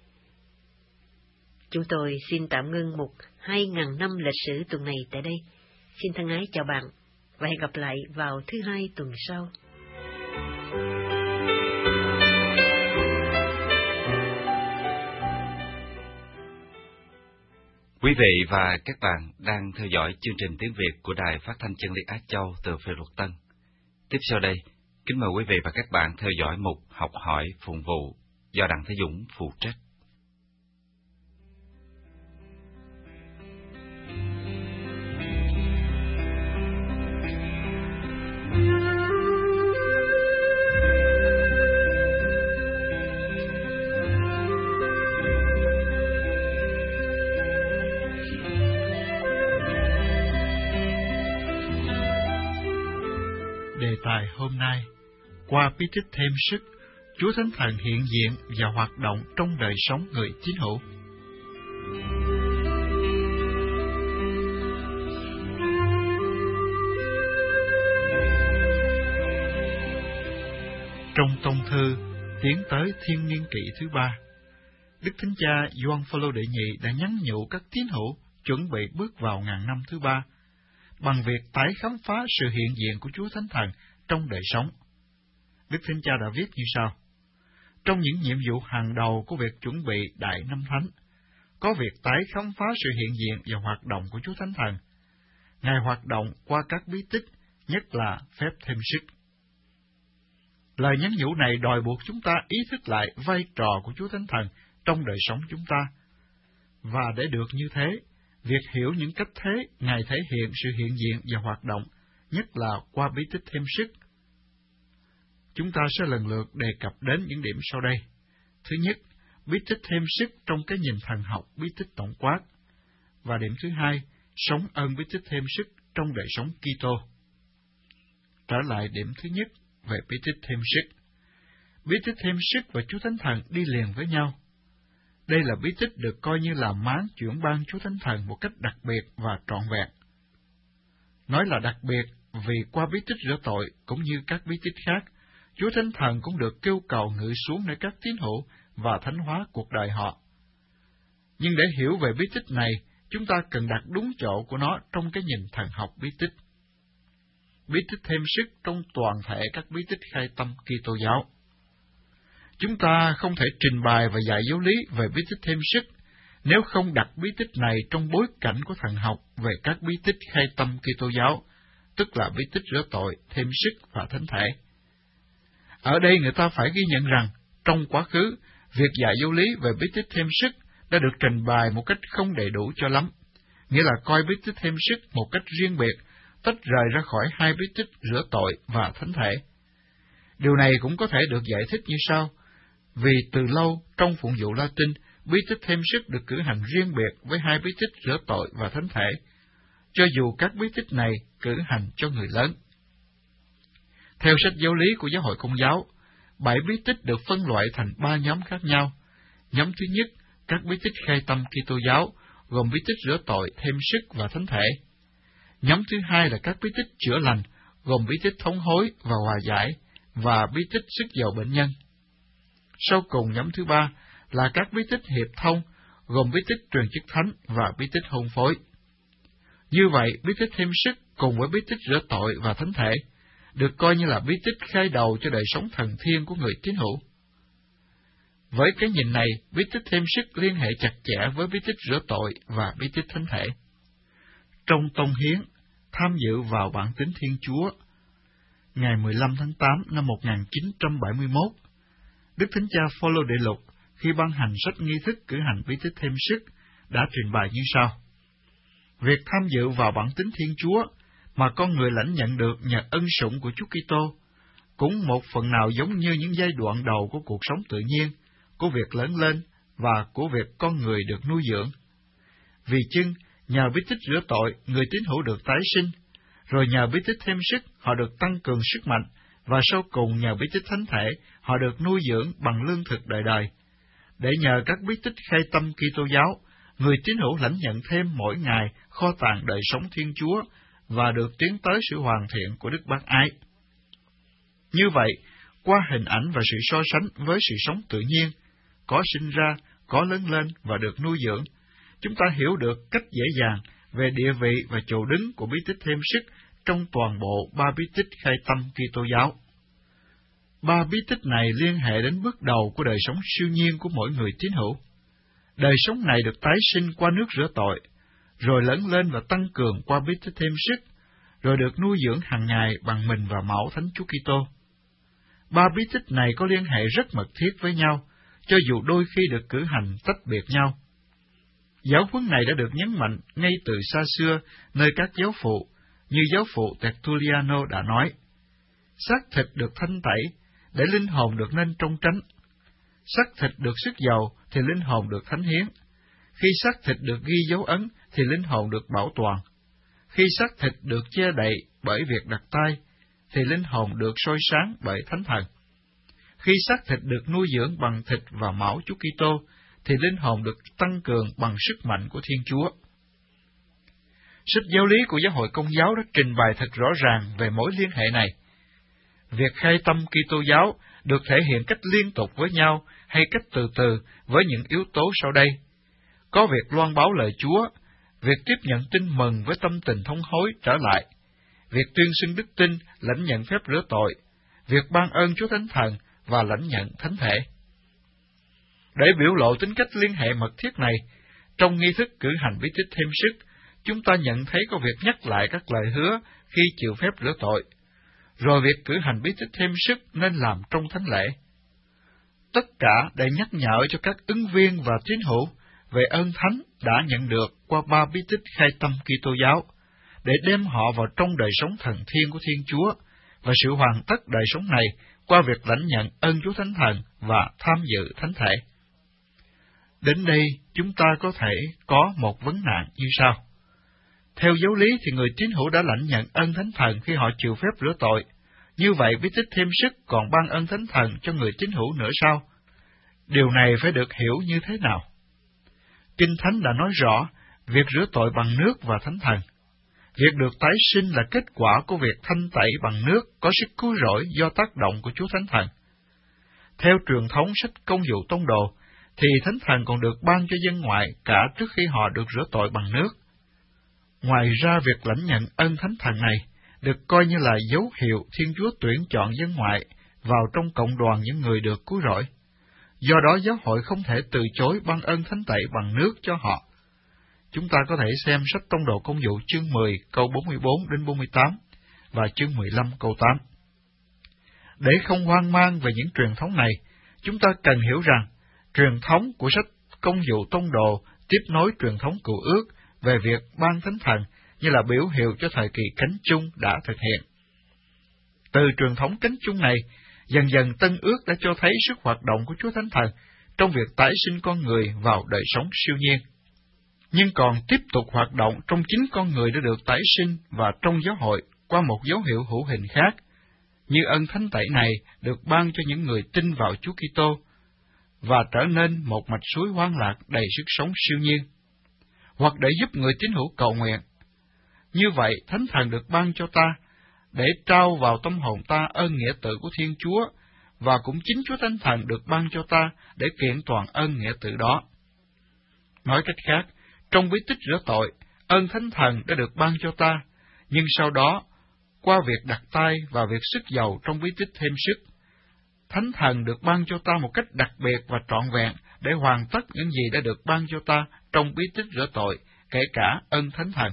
Chúng tôi xin tạm ngưng mục 2.000 năm lịch sử tuần này tại đây. Xin thân ái chào bạn và hẹn gặp lại vào thứ Hai tuần sau. Quý vị và các bạn đang theo dõi chương trình tiếng Việt của Đài Phát thanh Chân lý Á Châu từ Phê Luật Tân. Tiếp sau đây, kính mời quý vị và các bạn theo dõi mục Học hỏi phụng vụ do Đặng Thế Dũng phụ trách. Đề tài hôm nay, qua bí tích thêm sức, Chúa Thánh Thần hiện diện và hoạt động trong đời sống người tín hữu. Trong tông thư tiến tới thiên niên kỷ thứ 3, Đức Thánh Cha Gioan Phaolô đệ nhị đã nhắn nhủ các tín hữu chuẩn bị bước vào ngàn năm thứ 3 bằng việc tái khám phá sự hiện diện của Chúa Thánh Thần trong đời sống. Đức Thánh Cha đã viết như sau: trong những nhiệm vụ hàng đầu của việc chuẩn bị Đại Năm Thánh, có việc tái khám phá sự hiện diện và hoạt động của Chúa Thánh Thần. Ngài hoạt động qua các bí tích, nhất là phép thêm sức. Lời nhắn nhủ này đòi buộc chúng ta ý thức lại vai trò của Chúa Thánh Thần trong đời sống chúng ta. Và để được như thế, việc hiểu những cách thế Ngài thể hiện sự hiện diện và hoạt động, nhất là qua bí tích thêm sức. Chúng ta sẽ lần lượt đề cập đến những điểm sau đây. Thứ nhất, bí tích thêm sức trong cái nhìn thần học bí tích tổng quát. Và điểm thứ hai, sống ơn bí tích thêm sức trong đời sống Kitô. Trở lại điểm thứ nhất về bí tích thêm sức. Bí tích thêm sức và Chúa Thánh Thần đi liền với nhau. Đây là bí tích được coi như là máng chuyển ban Chúa Thánh Thần một cách đặc biệt và trọn vẹn. Nói là đặc biệt vì qua bí tích rửa tội cũng như các bí tích khác, Chúa Thánh Thần cũng được kêu cầu ngự xuống nơi các tín hữu và thánh hóa cuộc đời họ. Nhưng để hiểu về bí tích này, chúng ta cần đặt đúng chỗ của nó trong cái nhìn thần học bí tích. Bí tích thêm sức trong toàn thể các bí tích khai tâm Kitô giáo. Chúng ta không thể trình bày và dạy giáo lý về bí tích thêm sức nếu không đặt bí tích này trong bối cảnh của thần học về các bí tích khai tâm Kitô giáo, tức là bí tích rửa tội, thêm sức và thánh thể. Ở đây người ta phải ghi nhận rằng, trong quá khứ, việc dạy giáo lý về bí tích thêm sức đã được trình bày một cách không đầy đủ cho lắm, nghĩa là coi bí tích thêm sức một cách riêng biệt, tách rời ra khỏi hai bí tích rửa tội và thánh thể. Điều này cũng có thể được giải thích như sau: vì từ lâu trong phụng vụ Latin, bí tích thêm sức được cử hành riêng biệt với hai bí tích rửa tội và thánh thể, cho dù các bí tích này cử hành cho người lớn. Theo sách giáo lý của Giáo hội Công giáo, 7 bí tích được phân loại thành 3 nhóm khác nhau. Nhóm thứ nhất, các bí tích khai tâm Kitô giáo, gồm bí tích rửa tội, thêm sức và thánh thể. Nhóm thứ hai là các bí tích chữa lành, gồm bí tích thống hối và hòa giải, và bí tích sức dầu bệnh nhân. Sau cùng, nhóm thứ ba là các bí tích hiệp thông, gồm bí tích truyền chức thánh và bí tích hôn phối. Như vậy, bí tích thêm sức cùng với bí tích rửa tội và thánh thể được coi như là bí tích khai đầu cho đời sống thần thiên của người tín hữu. Với cái nhìn này, bí tích thêm sức liên hệ chặt chẽ với bí tích rửa tội và bí tích thánh thể. Trong tông hiến, tham dự vào bản tính Thiên Chúa, ngày 15 tháng 8 năm 1971, Đức Thánh Cha Phaolô Đệ Lục, khi ban hành sách nghi thức cử hành bí tích thêm sức, đã trình bày như sau: việc tham dự vào bản tính Thiên Chúa mà con người lãnh nhận được nhờ ân sủng của Chúa Kitô cũng một phần nào giống như những giai đoạn đầu của cuộc sống tự nhiên, của việc lớn lên và của việc con người được nuôi dưỡng. Vì chưng, nhờ bí tích rửa tội, người tín hữu được tái sinh, rồi nhờ bí tích thêm sức, họ được tăng cường sức mạnh, và sau cùng nhờ bí tích thánh thể, họ được nuôi dưỡng bằng lương thực đời đời. Để nhờ các bí tích khai tâm Kitô giáo, người tín hữu lãnh nhận thêm mỗi ngày kho tàng đời sống Thiên Chúa và được tiến tới sự hoàn thiện của Đức Bác Ái. Như vậy, qua hình ảnh và sự so sánh với sự sống tự nhiên, có sinh ra, có lớn lên và được nuôi dưỡng, chúng ta hiểu được cách dễ dàng về địa vị và chỗ đứng của bí tích thêm sức trong toàn bộ 3 bí tích khai tâm Kitô giáo. 3 bí tích này liên hệ đến bước đầu của đời sống siêu nhiên của mỗi người tín hữu. Đời sống này được tái sinh qua nước rửa tội, rồi lớn lên và tăng cường qua bí tích thêm sức, rồi được nuôi dưỡng hàng ngày bằng mình và máu Thánh Chúa Kitô. Ba bí tích này có liên hệ rất mật thiết với nhau, cho dù đôi khi được cử hành tách biệt nhau. Giáo huấn này đã được nhấn mạnh ngay từ xa xưa nơi các giáo phụ, như giáo phụ Tertulliano đã nói: xác thịt được thanh tẩy để linh hồn được nên trong tránh. Xác thịt được sức dầu thì linh hồn được thánh hiến. Khi xác thịt được ghi dấu ấn thì linh hồn được bảo toàn. Khi xác thịt được che đậy bởi việc đặt tay thì linh hồn được soi sáng bởi Thánh Thần. Khi xác thịt được nuôi dưỡng bằng thịt và máu Chúa Kitô thì linh hồn được tăng cường bằng sức mạnh của Thiên Chúa. Sách giáo lý của Giáo hội Công giáo đã trình bày thật rõ ràng về mối liên hệ này. Việc khai tâm Kitô giáo được thể hiện cách liên tục với nhau hay cách từ từ với những yếu tố sau đây. Có việc loan báo lời Chúa, việc tiếp nhận tin mừng với tâm tình thống hối trở lại, việc tuyên xưng đức tin, lãnh nhận phép rửa tội, việc ban ơn Chúa Thánh Thần và lãnh nhận thánh thể. Để biểu lộ tính cách liên hệ mật thiết này, trong nghi thức cử hành bí tích thêm sức, chúng ta nhận thấy có việc nhắc lại các lời hứa khi chịu phép rửa tội, rồi việc cử hành bí tích thêm sức nên làm trong thánh lễ. Tất cả để nhắc nhở cho các ứng viên và tín hữu về ơn thánh đã nhận được qua ba bí tích khai tâm Kitô giáo, để đem họ vào trong đời sống thần thiên của Thiên Chúa và sự hoàn tất đời sống này qua việc lãnh nhận ơn Chúa Thánh Thần và tham dự thánh thể. Đến đây, chúng ta có thể có một vấn nạn như sau. Theo giáo lý thì người tín hữu đã lãnh nhận ơn Thánh Thần khi họ chịu phép rửa tội. Như vậy, bí tích thêm sức còn ban ơn Thánh Thần cho người tín hữu nữa sao? Điều này phải được hiểu như thế nào? Kinh Thánh đã nói rõ việc rửa tội bằng nước và Thánh Thần. Việc được tái sinh là kết quả của việc thanh tẩy bằng nước có sức cứu rỗi do tác động của Chúa Thánh Thần. Theo truyền thống sách Công vụ Tông đồ, thì Thánh Thần còn được ban cho dân ngoại cả trước khi họ được rửa tội bằng nước. Ngoài ra, việc lãnh nhận ơn Thánh Thần này được coi như là dấu hiệu Thiên Chúa tuyển chọn dân ngoại vào trong cộng đoàn những người được cứu rỗi. Do đó, giáo hội không thể từ chối ban ơn thánh tẩy bằng nước cho họ. Chúng ta có thể xem sách Tông đồ Công vụ chương 10 câu 44 đến 48 và chương 15 câu 8. Để không hoang mang về những truyền thống này, chúng ta cần hiểu rằng truyền thống của sách Công vụ Tông đồ tiếp nối truyền thống Cựu ước về việc ban Thánh Thần như là biểu hiệu cho thời kỳ cánh chung đã thực hiện. Từ truyền thống cánh chung này, dần dần Tân ước đã cho thấy sức hoạt động của Chúa Thánh Thần trong việc tái sinh con người vào đời sống siêu nhiên, nhưng còn tiếp tục hoạt động trong chính con người đã được tái sinh và trong giáo hội qua một dấu hiệu hữu hình khác, như ơn thánh tẩy này được ban cho những người tin vào Chúa Kitô và trở nên một mạch suối hoan lạc đầy sức sống siêu nhiên, hoặc để giúp người tín hữu cầu nguyện. Như vậy, Thánh Thần được ban cho ta để trao vào tâm hồn ta ơn nghĩa tự của Thiên Chúa, và cũng chính Chúa Thánh Thần được ban cho ta để kiện toàn ơn nghĩa tự đó. Nói cách khác, trong bí tích rửa tội, ơn Thánh Thần đã được ban cho ta, nhưng sau đó, qua việc đặt tay và việc sức dầu trong bí tích thêm sức, Thánh Thần được ban cho ta một cách đặc biệt và trọn vẹn để hoàn tất những gì đã được ban cho ta trong bí tích rửa tội, kể cả ơn Thánh Thần.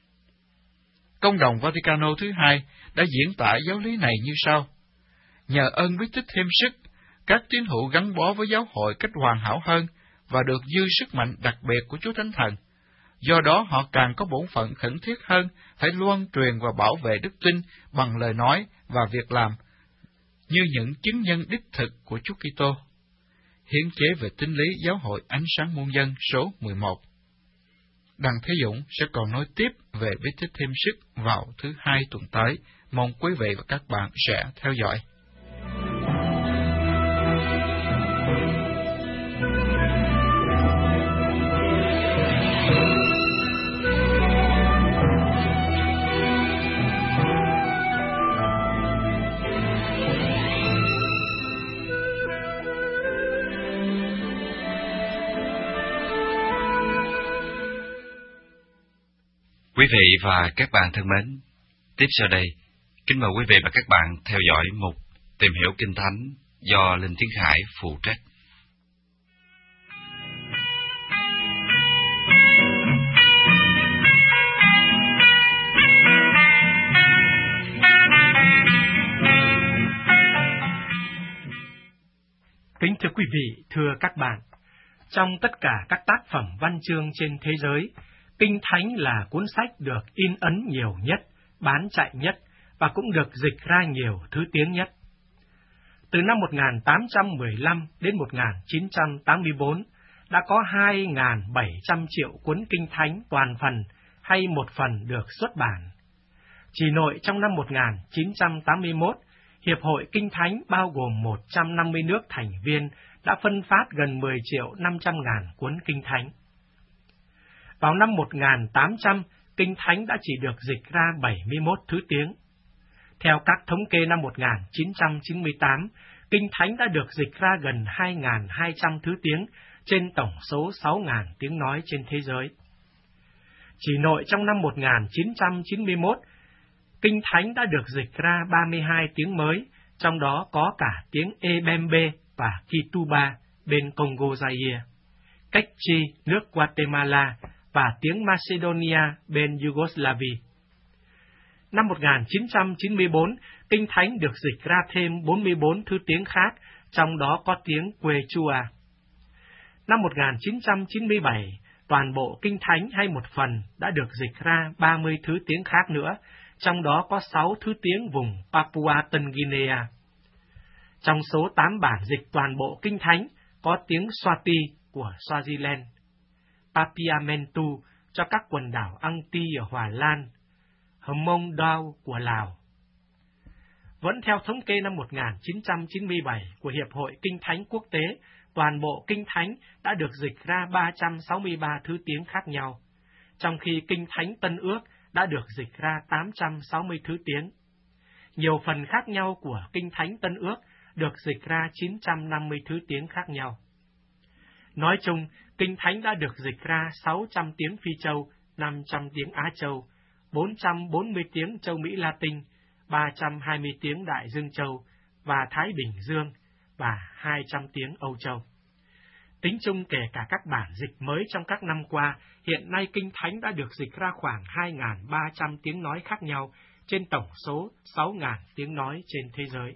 Công đồng Vaticano thứ hai đã diễn tả giáo lý này như sau: nhờ ơn bí tích thêm sức, các tín hữu gắn bó với giáo hội cách hoàn hảo hơn và được dư sức mạnh đặc biệt của Chúa Thánh Thần. Do đó họ càng có bổn phận khẩn thiết hơn phải loan truyền và bảo vệ đức tin bằng lời nói và việc làm, như những chứng nhân đích thực của Chúa Kitô. Hiến chế về tín lý Giáo hội Ánh sáng muôn dân số 11. Đặng Thế Dũng sẽ còn nói tiếp về bí tích thêm sức vào thứ Hai tuần tới. Mong quý vị và các bạn sẽ theo dõi. Quý vị và các bạn thân mến, tiếp sau đây, kính mời quý vị và các bạn theo dõi mục Tìm hiểu Kinh Thánh do Linh Tiến Khải phụ trách. quý vị, thưa các bạn, trong tất cả các tác phẩm văn chương trên thế giới, Kinh Thánh là cuốn sách được in ấn nhiều nhất, bán chạy nhất và cũng được dịch ra nhiều thứ tiếng nhất. Từ năm 1815 đến 1984, đã có 2.700 triệu cuốn Kinh Thánh toàn phần hay một phần được xuất bản. Chỉ nội trong năm 1981, Hiệp hội Kinh Thánh bao gồm 150 nước thành viên đã phân phát gần 10.500.000 cuốn Kinh Thánh. Vào năm 1800, Kinh Thánh đã chỉ được dịch ra 71 thứ tiếng. Theo các thống kê năm 1998, Kinh Thánh đã được dịch ra gần 2.200 thứ tiếng trên tổng số 6.000 tiếng nói trên thế giới. Chỉ nội trong năm 1991, Kinh Thánh đã được dịch ra 32 tiếng mới, trong đó có cả tiếng Ebembe và Kituba bên Congo Zaire, Kekchi nước Guatemala và tiếng Macedonia bên Yugoslavia. Năm 1994, Kinh Thánh được dịch ra thêm 44 thứ tiếng khác, trong đó có tiếng Quechua. Năm 1997, toàn bộ Kinh Thánh hay một phần đã được dịch ra 30 thứ tiếng khác nữa, trong đó có 6 thứ tiếng vùng Papua Tân Guinea. Trong số 8 bản dịch toàn bộ Kinh Thánh có tiếng Swati của Swaziland, Papiamentu cho các quần đảo Angti ở Hòa Lan, Hmong Dao của Lào. Vẫn theo thống kê năm 1997 của Hiệp hội Kinh Thánh Quốc tế, toàn bộ Kinh Thánh đã được dịch ra 363 thứ tiếng khác nhau, trong khi Kinh Thánh Tân Ước đã được dịch ra 860 thứ tiếng. Nhiều phần khác nhau của Kinh Thánh Tân Ước được dịch ra 950 thứ tiếng khác nhau. Nói chung, Kinh Thánh đã được dịch ra 600 tiếng Phi Châu, 500 tiếng Á Châu, 440 tiếng Châu Mỹ Latin, 320 tiếng Đại Dương Châu và Thái Bình Dương và 200 tiếng Âu Châu. Tính chung kể cả các bản dịch mới trong các năm qua, hiện nay Kinh Thánh đã được dịch ra khoảng 2.300 tiếng nói khác nhau trên tổng số 6.000 tiếng nói trên thế giới.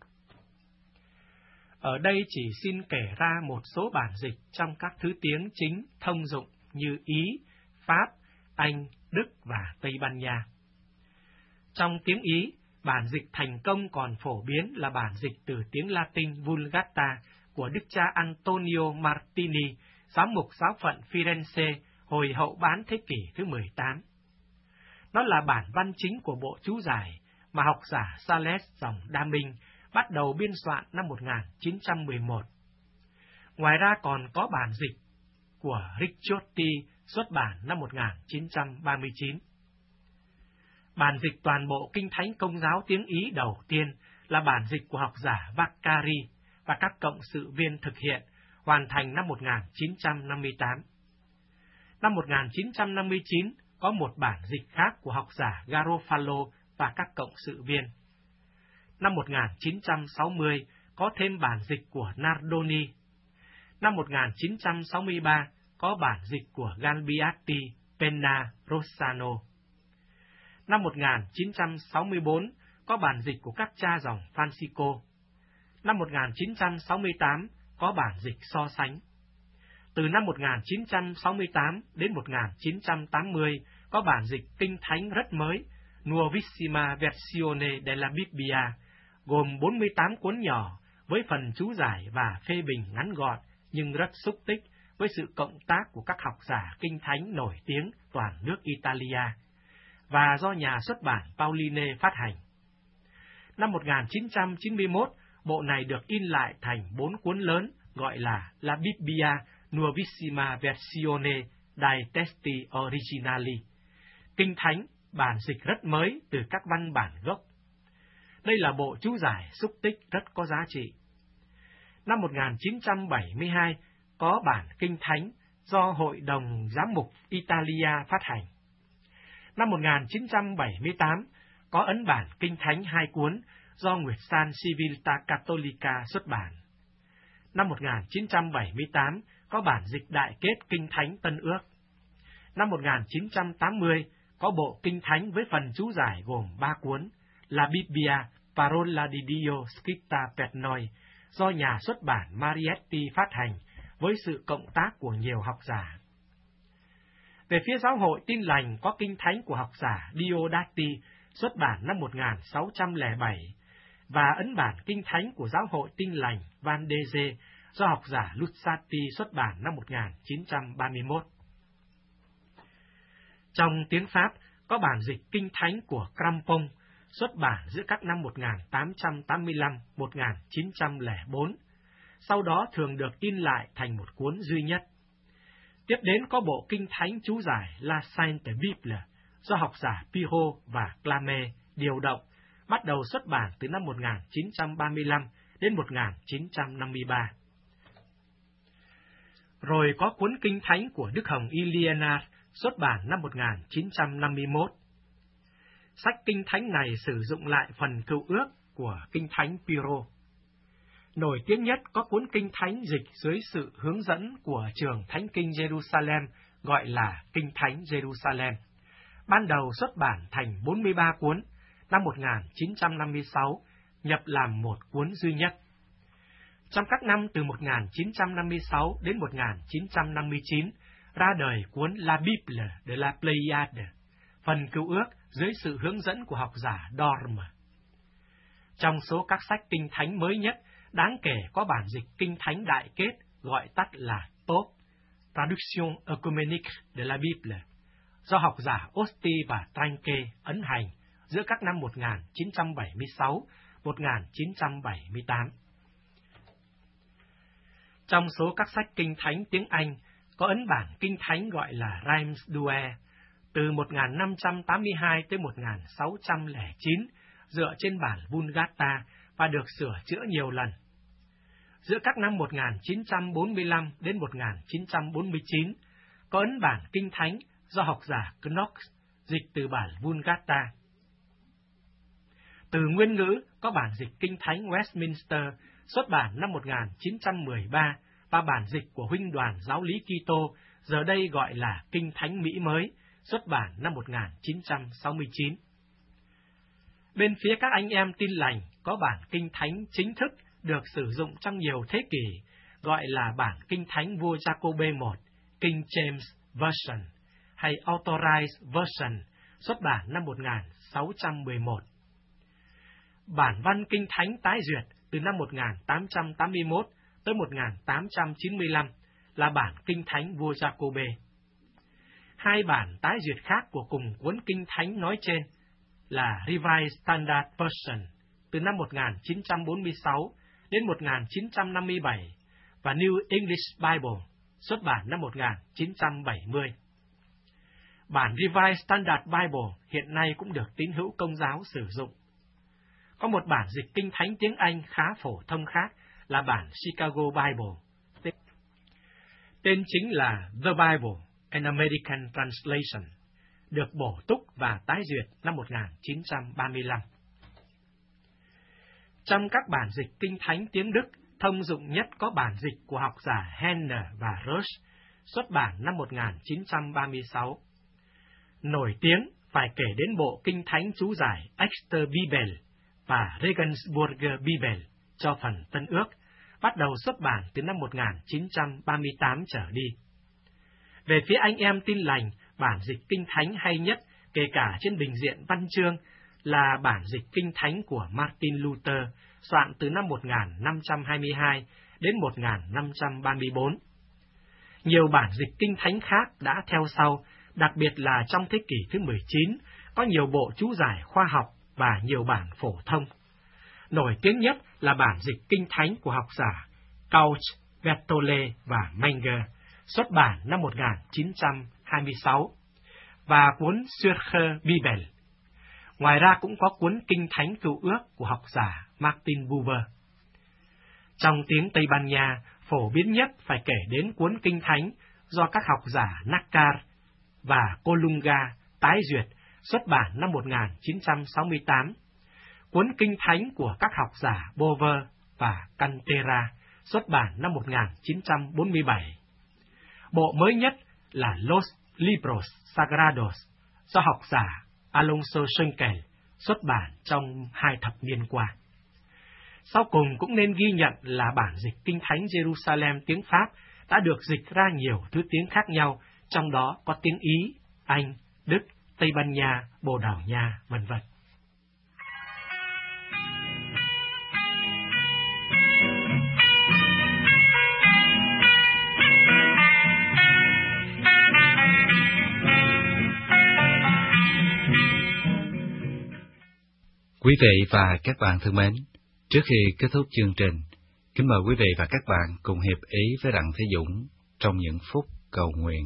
Ở đây chỉ xin kể ra một số bản dịch trong các thứ tiếng chính thông dụng như Ý, Pháp, Anh, Đức và Tây Ban Nha. Trong tiếng Ý, bản dịch thành công còn phổ biến là bản dịch từ tiếng Latin Vulgata của Đức cha Antonio Martini, giám mục giáo phận Firenze hồi hậu bán thế kỷ thứ 18. Nó là bản văn chính của bộ chú giải mà học giả Sales dòng Đa Minh bắt đầu biên soạn năm 1911. Ngoài ra còn có bản dịch của Ricciotti xuất bản năm 1939. Bản dịch toàn bộ Kinh Thánh Công giáo tiếng Ý đầu tiên là bản dịch của học giả Vaccari và các cộng sự viên thực hiện, hoàn thành năm 1958. Năm 1959, có một bản dịch khác của học giả Garofalo và các cộng sự viên. Năm 1960, có thêm bản dịch của Nardoni. Năm 1963, có bản dịch của Galbiati, Penna, Rossano. Năm 1964, có bản dịch của các cha dòng Francisco. Năm 1968, có bản dịch so sánh. Từ năm 1968 đến 1980, có bản dịch Kinh Thánh rất mới, Nuovissima Versione della Bibbia, gồm 48 cuốn nhỏ với phần chú giải và phê bình ngắn gọn nhưng rất xúc tích với sự cộng tác của các học giả Kinh Thánh nổi tiếng toàn nước Italia, và do nhà xuất bản Pauline phát hành. Năm 1991, bộ này được in lại thành 4 cuốn lớn gọi là La Bibbia Nuovissima Versione dai Testi Originali, Kinh Thánh, bản dịch rất mới từ các văn bản gốc. Đây là bộ chú giải xúc tích rất có giá trị. Năm 1972, có bản Kinh Thánh do Hội đồng Giám mục Italia phát hành. Năm 1978, có ấn bản Kinh Thánh 2 cuốn do Nguyệt San Civiltà Cattolica xuất bản. Năm 1978, có bản dịch đại kết Kinh Thánh Tân Ước. Năm 1980, có bộ Kinh Thánh với phần chú giải gồm 3 cuốn, La Bibbia, Parola di Dio scritta per noi, do nhà xuất bản Marietti phát hành với sự cộng tác của nhiều học giả. Về phía giáo hội Tin Lành có Kinh Thánh của học giả Diodati xuất bản năm 1607 và ấn bản Kinh Thánh của giáo hội Tin Lành Vandeze do học giả Luzzati xuất bản năm 1931. Trong tiếng Pháp có bản dịch Kinh Thánh của Crampon xuất bản giữa các năm 1885-1904, sau đó thường được in lại thành một cuốn duy nhất. Tiếp đến có bộ Kinh Thánh chú giải La Sainte Bible do học giả Pirot và Clame điều động, bắt đầu xuất bản từ năm 1935 đến 1953. Rồi có cuốn Kinh Thánh của Đức Hồng Y Liénard xuất bản năm 1951. Sách Kinh Thánh này sử dụng lại phần cựu ước của Kinh Thánh Pirot. Nổi tiếng nhất có cuốn Kinh Thánh dịch dưới sự hướng dẫn của trường Thánh Kinh Jerusalem gọi là Kinh Thánh Jerusalem. Ban đầu xuất bản thành 43 cuốn, năm 1956 nhập làm một cuốn duy nhất. Trong các năm từ 1956 đến 1959 ra đời cuốn La Bible de la Pléiade, phần cựu ước dưới sự hướng dẫn của học giả Dorme. Trong số các sách Kinh Thánh mới nhất, đáng kể có bản dịch Kinh Thánh Đại Kết gọi tắt là TOP, Traduction Œcuménique de la Bible, do học giả Osti và Tranke ấn hành giữa các năm 1976-1978. Trong số các sách Kinh Thánh tiếng Anh, có ấn bản Kinh Thánh gọi là Reims Douai, từ 1582 tới 1609, dựa trên bản Vulgata và được sửa chữa nhiều lần. Giữa các năm 1945 đến 1949, có ấn bản Kinh Thánh do học giả Knox dịch từ bản Vulgata. Từ nguyên ngữ có bản dịch Kinh Thánh Westminster xuất bản năm 1913 và bản dịch của Huynh đoàn Giáo lý Kitô giờ đây gọi là Kinh Thánh Mỹ mới xuất bản năm 1969. Bên phía các anh em Tin Lành có bản Kinh Thánh chính thức được sử dụng trong nhiều thế kỷ, gọi là bản Kinh Thánh vua Jacobe I, King James Version, hay Authorized Version, xuất bản năm 1611. Bản văn Kinh Thánh tái duyệt từ năm 1881 tới 1895 là bản Kinh Thánh vua Jacobe. Hai bản tái duyệt khác của cùng cuốn Kinh Thánh nói trên là Revised Standard Version từ năm 1946 đến 1957 và New English Bible xuất bản năm 1970. Bản Revised Standard Bible hiện nay cũng được tín hữu Công giáo sử dụng. Có một bản dịch Kinh Thánh tiếng Anh khá phổ thông khác là bản Chicago Bible. Tên chính là The Bible, an American Translation, được bổ túc và tái duyệt năm 1935. Trong các bản dịch Kinh Thánh tiếng Đức, thông dụng nhất có bản dịch của học giả Henner và Rush, xuất bản năm 1936. Nổi tiếng phải kể đến bộ Kinh Thánh chú giải Exter Bibel và Regensburger Bibel cho phần Tân Ước, bắt đầu xuất bản từ năm 1938 trở đi. Về phía anh em Tin Lành, bản dịch Kinh Thánh hay nhất, kể cả trên bình diện văn chương, là bản dịch Kinh Thánh của Martin Luther, soạn từ năm 1522 đến 1534. Nhiều bản dịch Kinh Thánh khác đã theo sau, đặc biệt là trong thế kỷ thứ 19, có nhiều bộ chú giải khoa học và nhiều bản phổ thông. Nổi tiếng nhất là bản dịch Kinh Thánh của học giả Couch, Berthollet và Menger, xuất bản năm 1926, và cuốn Zürcher Bibel. Ngoài ra cũng có cuốn Kinh Thánh Cựu Ước của học giả Martin Buber. Trong tiếng Tây Ban Nha, phổ biến nhất phải kể đến cuốn Kinh Thánh do các học giả Nakar và Colunga tái duyệt, xuất bản năm 1968, cuốn Kinh Thánh của các học giả Bover và Cantera, xuất bản năm 1947. Bộ mới nhất là Los Libros Sagrados, do học giả Alonso Schenkel, xuất bản trong 2 thập niên qua. Sau cùng cũng nên ghi nhận là bản dịch Kinh Thánh Jerusalem tiếng Pháp đã được dịch ra nhiều thứ tiếng khác nhau, trong đó có tiếng Ý, Anh, Đức, Tây Ban Nha, Bồ Đào Nha, vân vân. Quý vị và các bạn thân mến, trước khi kết thúc chương trình, kính mời quý vị và các bạn cùng hiệp ý với Đặng Thế Dũng trong những phút cầu nguyện.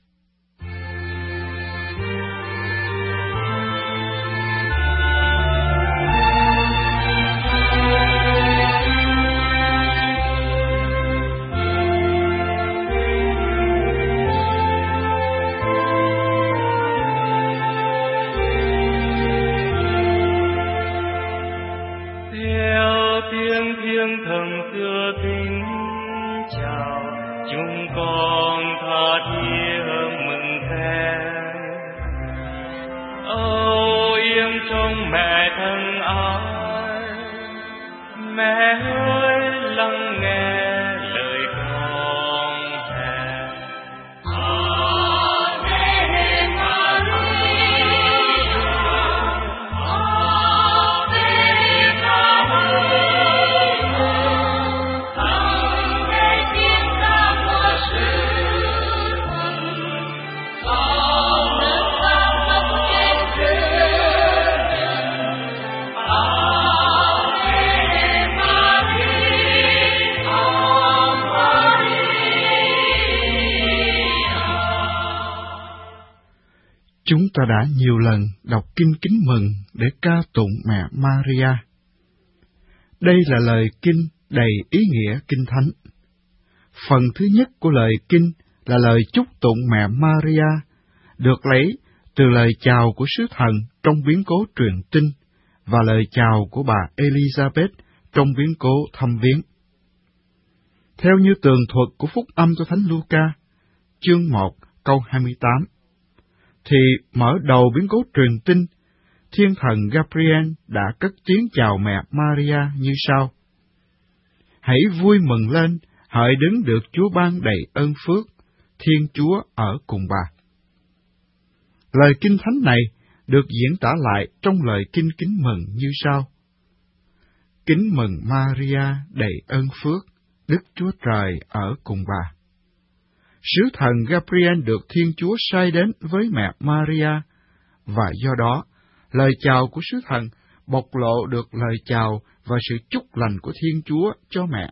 Chúng ta đã nhiều lần đọc kinh Kính Mừng để ca tụng mẹ Maria. Đây là lời kinh đầy ý nghĩa kinh thánh. Phần thứ nhất của lời kinh là lời chúc tụng mẹ Maria, được lấy từ lời chào của sứ thần trong biến cố truyền tin và lời chào của bà Elizabeth trong biến cố thăm viếng. Theo như tường thuật của Phúc Âm của Thánh Luca, chương 1 câu 28, thì mở đầu biến cố truyền tin, thiên thần Gabriel đã cất tiếng chào mẹ Maria như sau: Hãy vui mừng lên, hỡi đấng được Chúa ban đầy ơn phước, Thiên Chúa ở cùng bà. Lời kinh thánh này được diễn tả lại trong lời kinh Kính Mừng như sau: Kính mừng Maria đầy ơn phước, Đức Chúa Trời ở cùng bà. Sứ thần Gabriel được Thiên Chúa sai đến với mẹ Maria, và do đó, lời chào của sứ thần bộc lộ được lời chào và sự chúc lành của Thiên Chúa cho mẹ.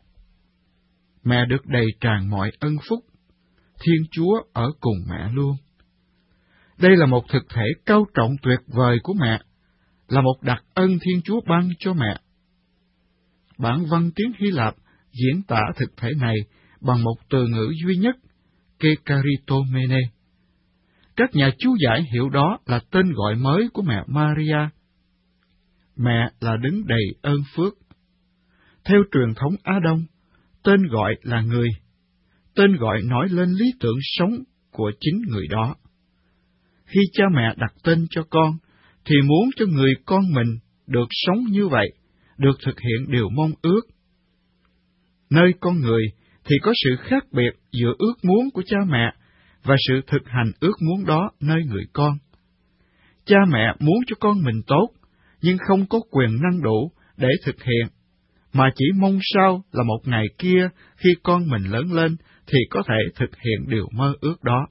Mẹ được đầy tràn mọi ân phúc, Thiên Chúa ở cùng mẹ luôn. Đây là một thực thể cao trọng tuyệt vời của mẹ, là một đặc ân Thiên Chúa ban cho mẹ. Bản văn tiếng Hy Lạp diễn tả thực thể này bằng một từ ngữ duy nhất, Kekaritomene. Các nhà chú giải hiểu đó là tên gọi mới của mẹ Maria. Mẹ là đấng đầy ơn phước. Theo truyền thống Á Đông, tên gọi là người. Tên gọi nói lên lý tưởng sống của chính người đó. Khi cha mẹ đặt tên cho con, thì muốn cho người con mình được sống như vậy, được thực hiện điều mong ước. Nơi con người thì có sự khác biệt giữa ước muốn của cha mẹ và sự thực hành ước muốn đó nơi người con. Cha mẹ muốn cho con mình tốt, nhưng không có quyền năng đủ để thực hiện, mà chỉ mong sao là một ngày kia khi con mình lớn lên thì có thể thực hiện điều mơ ước đó.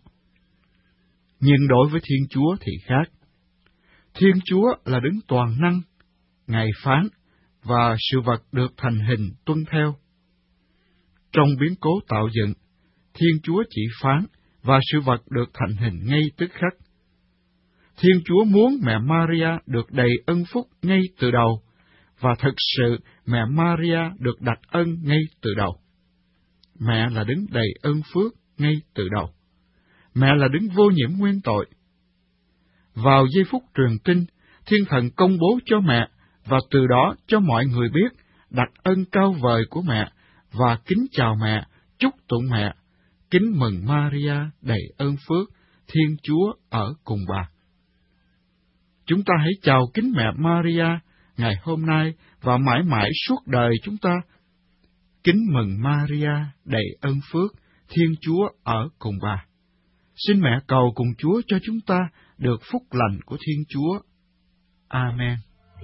Nhưng đối với Thiên Chúa thì khác. Thiên Chúa là đấng toàn năng, Ngài phán, và sự vật được thành hình tuân theo. Trong biến cố tạo dựng, Thiên Chúa chỉ phán, và sự vật được thành hình ngay tức khắc. Thiên Chúa muốn mẹ Maria được đầy ân phúc ngay từ đầu, và thực sự mẹ Maria được đặt ân ngay từ đầu. Mẹ là đấng đầy ân phước ngay từ đầu. Mẹ là đấng vô nhiễm nguyên tội. Vào giây phút truyền tin, Thiên Thần công bố cho mẹ, và từ đó cho mọi người biết đặc ân cao vời của mẹ, và kính chào mẹ, chúc tụng mẹ, kính mừng Maria đầy ơn phước, Thiên Chúa ở cùng bà. Chúng ta hãy chào kính mẹ Maria ngày hôm nay và mãi mãi suốt đời chúng ta. Kính mừng Maria, đầy ơn phước, Thiên Chúa ở cùng bà. Xin mẹ cầu cùng Chúa cho chúng ta được phúc lành của Thiên Chúa. Amen.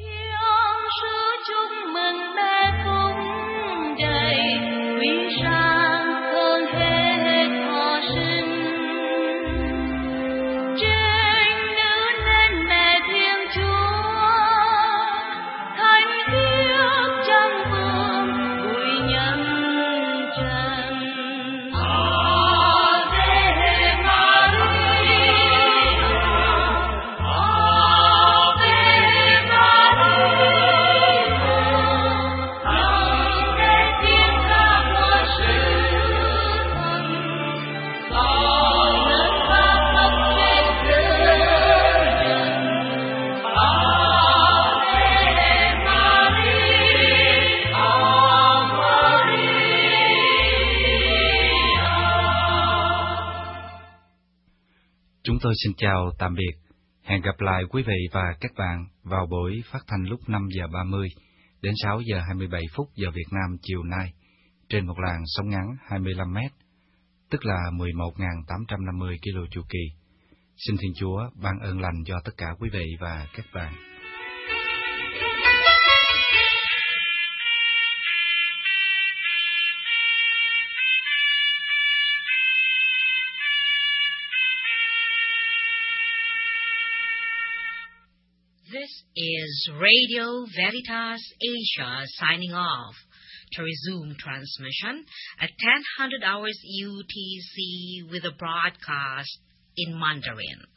Chúng tôi xin chào tạm biệt. Hẹn gặp lại quý vị và các bạn vào buổi phát thanh lúc 5 giờ 30 đến 6 giờ 27 phút giờ Việt Nam chiều nay trên một làn sóng ngắn 25 mét, tức là 11.850 kilo chu kỳ. Xin Thiên Chúa ban ơn lành cho tất cả quý vị và các bạn. This is Radio Veritas Asia signing off. To resume transmission at 10:00 hours UTC with a broadcast in Mandarin.